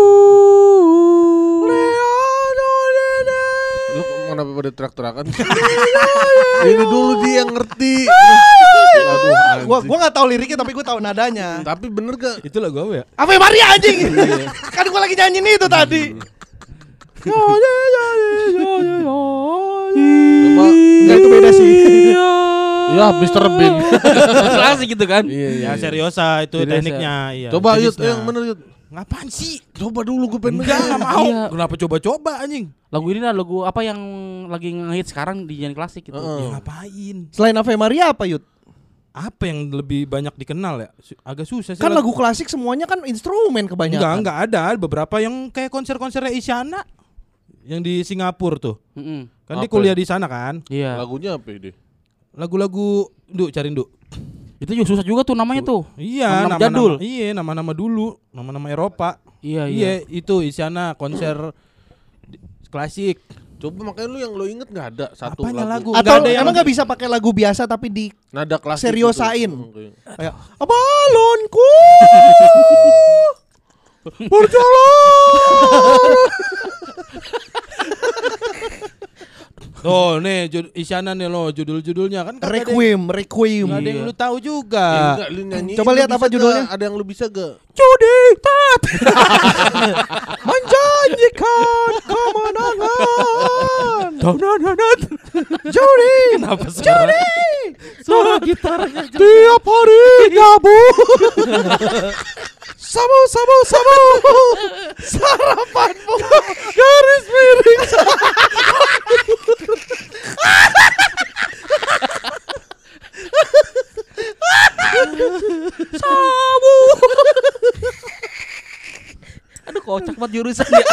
Lu kenapa pada teriak-teriakan? Ini dulu dia yang ngerti. Aduh, anjing. Gua nggak tahu liriknya tapi gua tahu nadanya. Tapi bener gak? Itu lagu apa ya? Ave Maria anjing. Kan gua lagi nyanyiin itu tadi. Coba. Enggak, itu beda sih. Ya, Mr. Bean. klasik gitu kan? Iya, Ya seriosa itu Seriosa. tekniknya, iya. Coba Yud, Jenisnya. yang bener Yud. Ngapain sih? Coba dulu gue pengen Enggak, denger. enggak mau. Iya. Kenapa coba-coba anjing? Lagu ini lah lagu apa yang lagi ngehit sekarang di genre klasik gitu. Ya ngapain? Selain Ave Maria apa Yud? Apa yang lebih banyak dikenal ya? Agak susah sih. Kan lagu klasik semuanya kan instrumen kebanyakan. enggak ada beberapa yang kayak konser-konsernya Isyana yang di Singapura tuh. Mm-mm. Kan dia Apa kuliah ya? di sana kan. Iya. Lagunya apa ini? Lagu-lagu cari Nduk. Itu juga susah juga tuh namanya tuh. Iya, Nama-nama nama-nama jadul. Iya, nama-nama dulu, nama-nama Eropa. Iya, Iya, itu Isyana konser klasik. Coba makanya lu yang lu inget nggak ada satu Apanya lagu? Atau Nggak ada yang- emang nggak bisa pakai lagu biasa tapi di nada klasik Seriosain. gitu. kayak balonku berjalan. Oh, nih Isyana nih lo judul-judulnya kan kagak ada Requiem. nggak ada yang lu tahu juga. Enggak, lu nyanyi. Coba lihat apa judulnya. Ada yang lu bisa gak? Judi tat. Menjanjikan kemenangan. Donat. Judi. Kenapa suara gitarnya Tiap hari gabung. Sabu. Sarapanmu garis miring. Sabu. Aduh kocak banget jurusan ya.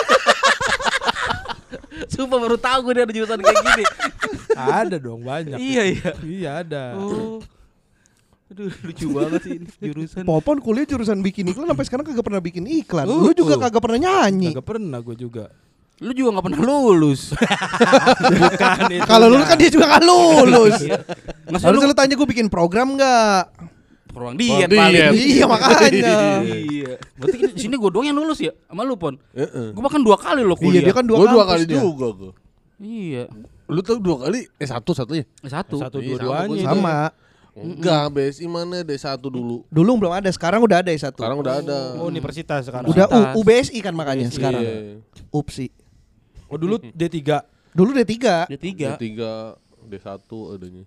Sumpah baru tahu gue dia ada jurusan kayak gini. Ada dong banyak. Iya. Iya ada. Oh. Aduh lucu banget sih ini jurusan. Popon kuliah jurusan bikin iklan sampai sekarang kagak pernah bikin iklan. Lu Lu juga kagak pernah nyanyi. Kagak pernah gue juga. Lu juga gak pernah lulus. Bukan itu. Kalau lu kan dia juga gak lulus. Masa Harusnya lu lu tanya gue bikin program gak? ruang diet Ruang paling. diet. Iya makanya. Iya. Berarti di sini gue doang yang lulus ya? Sama lu Pon? Heeh. Gue bahkan 2 kali lo Iya kuliah. dia kan Gua 2 dua kali kampus dia. juga gua. Iya. Lu tuh 2 kali satunya? Satu. Satu Iya, dua-duanya. itu. Sama. Enggak, BSI mana D1 dulu. Dulu belum ada, sekarang udah ada S1. Sekarang udah ada. Oh, universitas sekarang. Udah Universitas. UBSI kan makanya UBSI. sekarang. Iya. UPSI. Oh, dulu D3. Dulu D3. D3. D3, D1 adanya.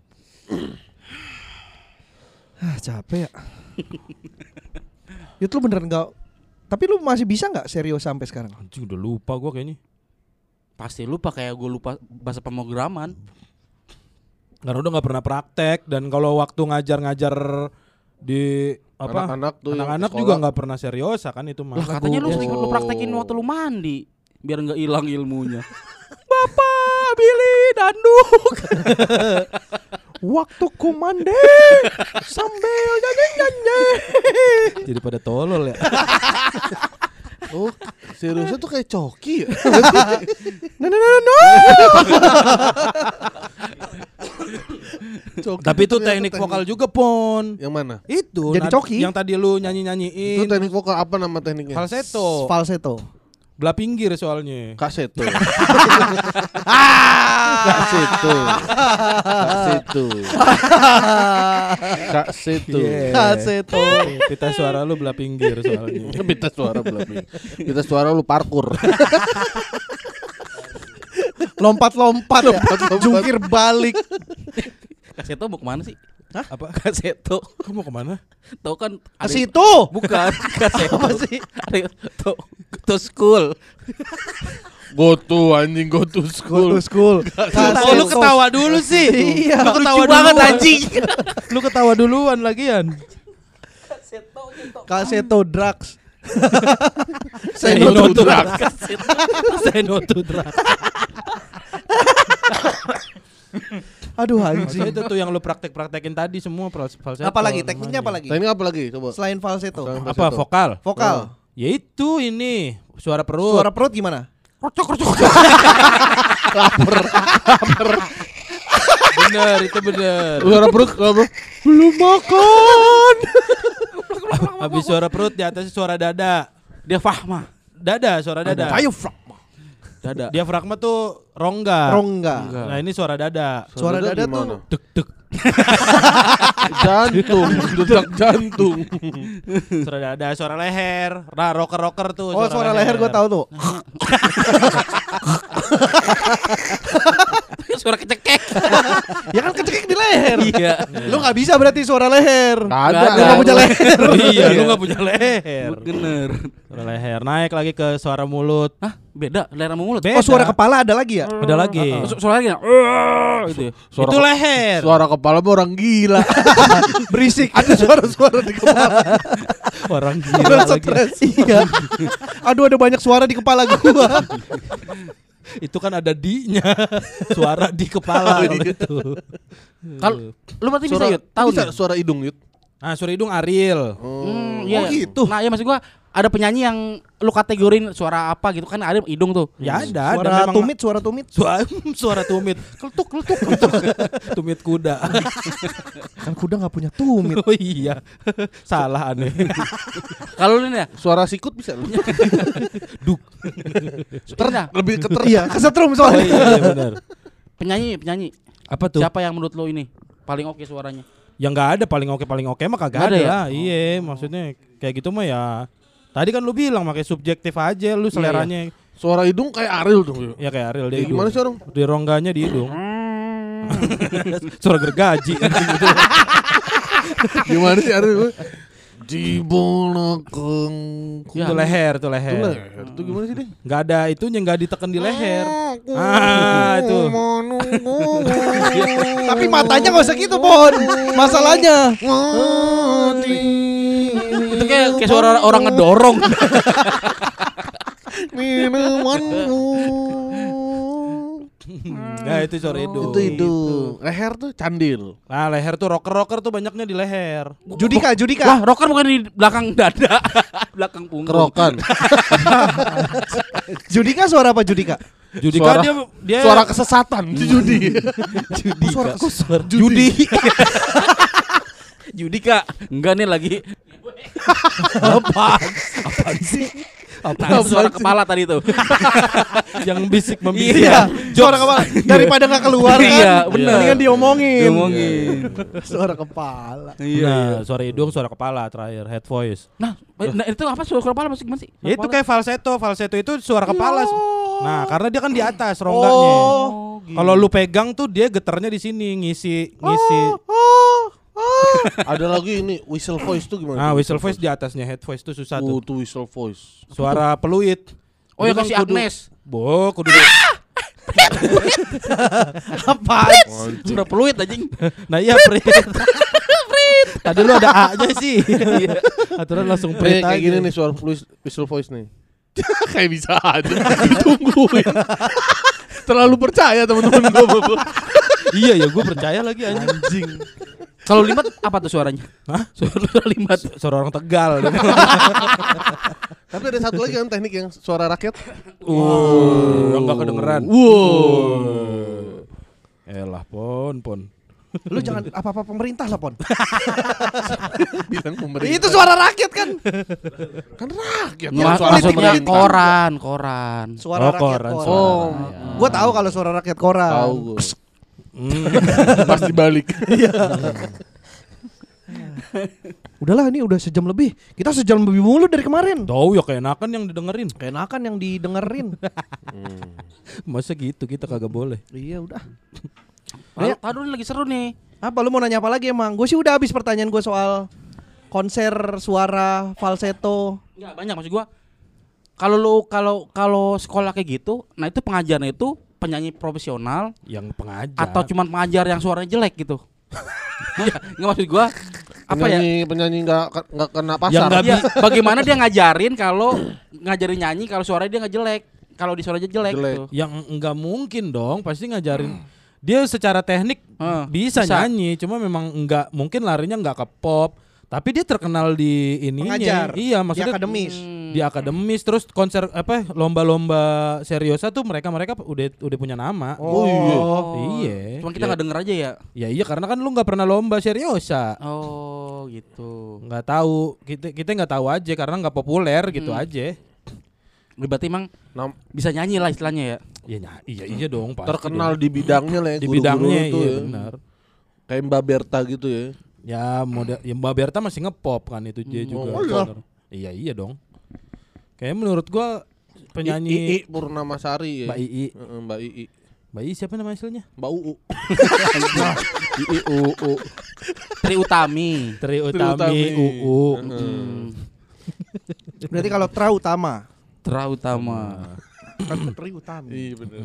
Ah, capek ya. Itu lu beneran gak. Tapi lu masih bisa gak serius sampai sekarang? Anjing udah lupa gua kayaknya. Pasti lupa kayak gue lupa bahasa pemrograman. Karena udah nggak pernah praktek dan kalau waktu ngajar-ngajar di apa Anak-anak tuh yang anak-anak sekolah. juga nggak pernah serius kan itu mah. Lah katanya lu ikut lu praktekin waktu lu mandi biar nggak hilang ilmunya. Bapak Billy Danduk. Waktu ku mandi sambil nyanyi. Jadi pada tolol ya. Oh, seriusnya tuh kayak coki ya? No. Tapi itu teknik vokal juga Pon. Yang mana? Itu Jadi coki. yang tadi lu Itu nyanyi-nyanyiin teknik vokal apa nama tekniknya? falsetto. Falsetto. Belah pinggir soalnya. Kaseto. Kaseto. Kaseto. Falsetto. Pita suara lu belah pinggir soalnya. Pita suara belum. Pita suara lu parkur. Lompat-lompat ya. Jungkir balik. Kaseto mau kemana sih? Hah? Apa? Kaseto. Kamu kemana? Tahu kan? Ke situ. Bukan kaseto. Apa sih? To school. Go to anjing, go to Go school. to school. Oh, lu ketawa dulu sih. Iya. Lu ketawa Lucu banget, duluan. anjing. Lu ketawa duluan lagian. Kaseto drugs. Say no to drugs. Say no to drugs. Aduh Maksudnya anjing. itu tuh yang lu praktek-praktekin tadi semua falsetto. Apalagi tekniknya namanya. apalagi? Teknik apa lagi? Coba. Selain falsetto. Selain Apa vokal? Vokal. Ya itu ini suara perut. Suara perut gimana? Bener, itu bener. Suara perut apa? Belum makan. Habis suara perut di atas suara dada. Dia fahma. Dada, suara dada. Ayo frak. Dada. Diafragma tuh rongga. Rongga. Nah, ini suara dada. Suara dada gimana? tuh Dek. Jantung, detak jantung. Suara dada, suara leher. Nah, rocker tuh. Oh, suara leher gue tahu tuh. Suara kecekek. Ya kan kecekik di leher. Iya. Lu nggak bisa berarti suara leher. Nggak ada. Lu nggak punya leher. Iya, lu gak punya leher. Bener. Suara leher. Naik lagi ke suara mulut. Hah? Beda leher sama mulut. Beda. Oh, suara kepala ada lagi ya? Ada lagi. Suara lagi. Gitu ya. Itu leher. Suara kepala mah orang gila. Berisik. Ada suara-suara di kepala. Orang gila Orang lagi. stres. Iya. Aduh, ada banyak suara di kepala gua. Itu kan ada di-nya. Suara di kepala itu. Kalau lu berarti bisa Suara Yud, tahu bisa nih. suara hidung Yud. Ah, suara hidung Ariel. Iya. Oh, gitu. Nah, ya maksud gua ada penyanyi yang lu kategorin suara apa gitu kan ada hidung tuh. Ya ada Suara memang tumit, suara tumit. suara tumit. Kletuk. Tumit kuda. Kan kuda nggak punya tumit. Oh iya. Salah aneh. Kalau lu nih ya, Suara sikut bisa lu. Duk. Ternyata Lebih ke Iya, kesetrum Oh soalnya. iya benar. penyanyi. Apa tuh? Siapa yang menurut lu ini paling oke suaranya? Yang enggak ada paling oke mah kagak Nggak ada ada ya? lah. Iya, maksudnya kayak gitu mah ya. Tadi kan lu bilang pakai subjektif aja lu seleranya. Suara hidung kayak Ariel tuh. Yud. Ya kayak Ariel dia Ya, gimana sih orang? Di rongganya di hidung. Suara gergaji gitu. Gimana sih Ariel? Di belakang. Ya. Itu leher, tuh Itu leher. leher. Itu gimana sih deh? Enggak ada itunya, enggak ditekan di leher. Ah, itu. Tapi matanya nggak usah gitu, Bon. Masalahnya. Itu kayak suara orang ngedorong. Nah, itu suara hidung. Itu hidung. Leher tuh candil. Nah, leher tuh rocker tuh banyaknya di leher. Judika. Wah, rocker bukan di belakang dada, belakang punggung. Kerokan. Judika suara apa Judika? Judika Suara- dia Suara kesesatan. Itu judi. Judika. Suara Judi. Judika. Enggak nih lagi. Apaan sih? Nah, suara kepala tadi tuh. Yang bisik membisik. Iya. Suara kepala daripada nggak keluar kan. Iya, benar. Mendingan diomongin. Diomongin. Suara kepala. Nah, suara hidung, suara kepala terakhir, head voice. Nah, itu apa suara kepala masih gimana sih? Ya itu kayak falsetto. Falsetto itu suara kepala. Nah, karena dia kan di atas rongganya. Oh. Kalau lu pegang tuh dia getarnya di sini, ngisi. Ada lagi ini whistle voice tuh gimana? Nah, whistle voice di atasnya, head voice tuh susah tuh. Tuh whistle voice. Suara peluit. Oh ya Dia kan kasih kudu- Agnes. Bo, kudu Apaan? Udah peluit anjing. Nah iya Prit. Tadi lu ada A-nya sih. Aturan langsung Prit Kayak aja. gini nih suara whistle voice nih. Kayak bisa aja ditungguin. Terlalu percaya teman-teman gue. Iya ya, gue percaya lagi anjing. Kalau Limat apa tuh suaranya? Hah? Suara Limat. Suara orang Tegal. Tapi ada satu lagi kan teknik yang suara rakyat. Enggak kedengeran. Wow. Elah pon. Lu jangan apa-apa pemerintah lah, Pon. Bilang pemerintah. Itu suara rakyat kan? Kan rakyat. Maksudnya koran. Suara rakyat koran, koran. suara Oh, Gua tahu kalau suara rakyat koran. tahu gue. Pas dibalik. Udahlah, ini udah sejam lebih. Kita sejam lebih mulu dari kemarin. Tahu ya keenakan yang didengerin. Keenakan yang didengerin. Masa gitu kita kagak boleh. Iya udah. Tadi lagi seru nih. Apa lu mau nanya apa lagi emang? Gue sih udah habis pertanyaan gue soal konser suara falsetto. Enggak banyak maksud gua. Kalau sekolah kayak gitu, nah itu pengajarnya itu penyanyi profesional Yang pengajar. atau cuman pengajar yang suaranya jelek gitu. Iya, enggak maksud gua apa ya? Penyanyi nggak kena pasar. Yang nggak Ya, bagaimana dia ngajarin kalau ngajarin nyanyi kalau suaranya dia nggak jelek. Kalau di suaranya jelek, Jelek. tuh. Yang enggak mungkin dong, pasti ngajarin. Dia secara teknik bisa bisa. nyanyi, cuma memang enggak mungkin larinya enggak ke pop. Tapi dia terkenal di ininya. Pengajar. Iya, Di maksudnya akademis. di akademis terus konser apa lomba-lomba seriosa tuh mereka udah punya nama. Oh, Iya. Cuman kita nggak denger aja ya. Ya iya karena kan lu nggak pernah lomba seriosa. Oh, gitu. Nggak tahu, kita nggak tahu aja karena nggak populer gitu aja. Berarti emang bisa nyanyi lah istilahnya ya. Iya dong pasti. terkenal dong. di bidangnya lah ya, di guru-guru bidangnya itu iya ya. benar. Kayak Mbak Berta gitu ya. Ya model ya Mbak Berta masih ngepop kan itu dia juga. Iya dong. Kayak menurut gua penyanyi Ii Purnamasari ya. Mbak Ii. Mbak Ii. Mbak Ii siapa nama aslinya? Mbak Uu. Ii Uu. Tri Utami. Tri Utami UU. Berarti kalau Tra Utama. Tra Utama. Kan Tri Utami. Iya benar.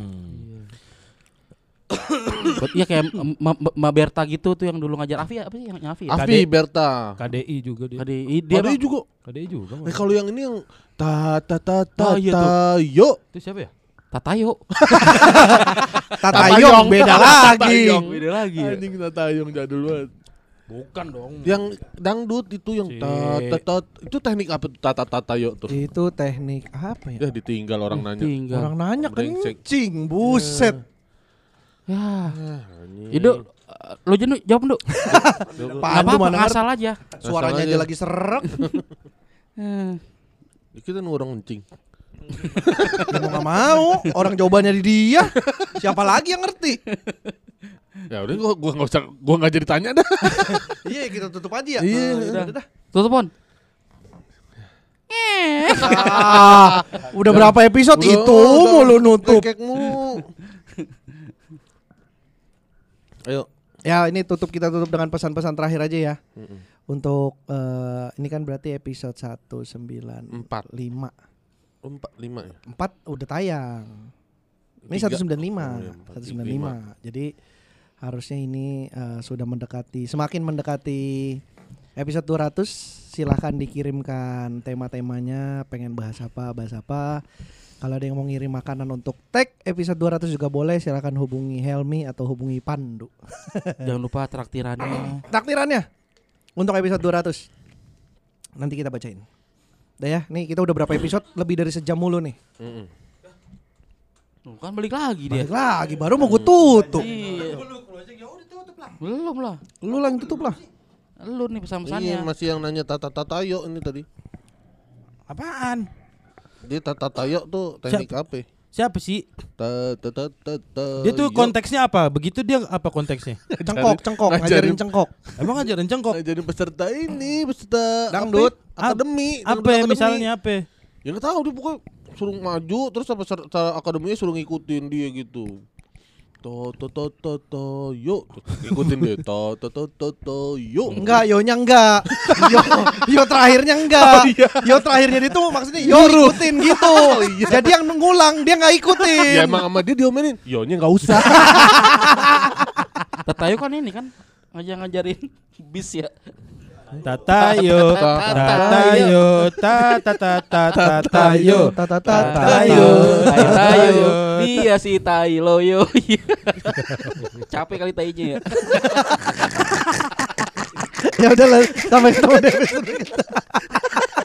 Iya kayak Mbak Berta gitu tuh yang dulu ngajar Afi apa sih yang Afi ya? Afi Berta. KDI juga dia. Dia Ada juga. KDI juga. Kalau yang ini yang ta ta ta ta Oh, iya ta yo. Itu siapa ya? Tatayo. Tatayong beda lagi. Beda lagi. Ya? Anjing Tatayong jadul banget. Bukan dong. Yang dangdut itu yang ta ta ta itu teknik apa tuh ta ta ta ta yo tuh? Itu teknik apa ya? Ya ditinggal orang nanya. Tinggal. Orang nanya Brengsek. kencing, buset. Ya. Itu lo jenuh jawab dulu. Apaan tuh mana ngerti? ngasal aja. Suaranya aja lagi serak. Kita nunggu orang kencing. Ya mau gak mau, orang jawabannya di dia. Siapa lagi yang ngerti? Ya udah gua enggak jadi tanya dah. Iya, kita tutup aja ya. Iya, udah. Tutup Pon. Udah berapa episode itu mulu nutup. Kekmu. Ayo. Ya, ini kita tutup dengan pesan-pesan terakhir aja ya. Untuk ini kan berarti episode 195. 4 5 ya. 4 udah tayang. Ini 195. Oh, iya, 195. Jadi harusnya ini sudah semakin mendekati episode 200. Silahkan dikirimkan tema-temanya, pengen bahas apa. Kalau ada yang mau ngirim makanan untuk tag episode 200 juga boleh. Silahkan hubungi Helmi atau hubungi Pandu. Jangan lupa traktirannya. Takdirannya untuk episode 200 nanti kita bacain. Udah ya, nih kita udah berapa episode? Lebih dari sejam mulu nih. Kan balik lagi dia. Balik lagi, baru mau gue tutup. Iya. Belum lah. Lu lang tutup lah. Lu nih pesan-pesannya. Iya, masih yang nanya tata yo ini tadi. Apaan? Dia tata yo tuh teknik apa? Siapa sih? Ta. Dia tuh konteksnya apa? Begitu dia apa konteksnya? Cengkok, ngajarin cengkok. Emang ngajarin cengkok? Jadi peserta Dangdut. akademi. Apa misalnya apa? Ya nggak tahu dia pokoknya suruh maju terus apa peserta akademinya suruh ngikutin dia gitu. To yo. Ikutin deh. To yo. Enggak, yonya enggak. Yo terakhirnya enggak. Yo terakhirnya itu maksudnya yo ikutin gitu. Jadi yang ngulang dia enggak ikutin. Ya emang sama dia diomelin. Yonya enggak usah. Tatayo kan ini kan ngajarin bis ya. Tatayo, tatayo, tatayo, Tatayo. Tayo. Dia si Tailoyo. Capek kali tainya ya. Ya udah lah, sampai ketemu di episode kita.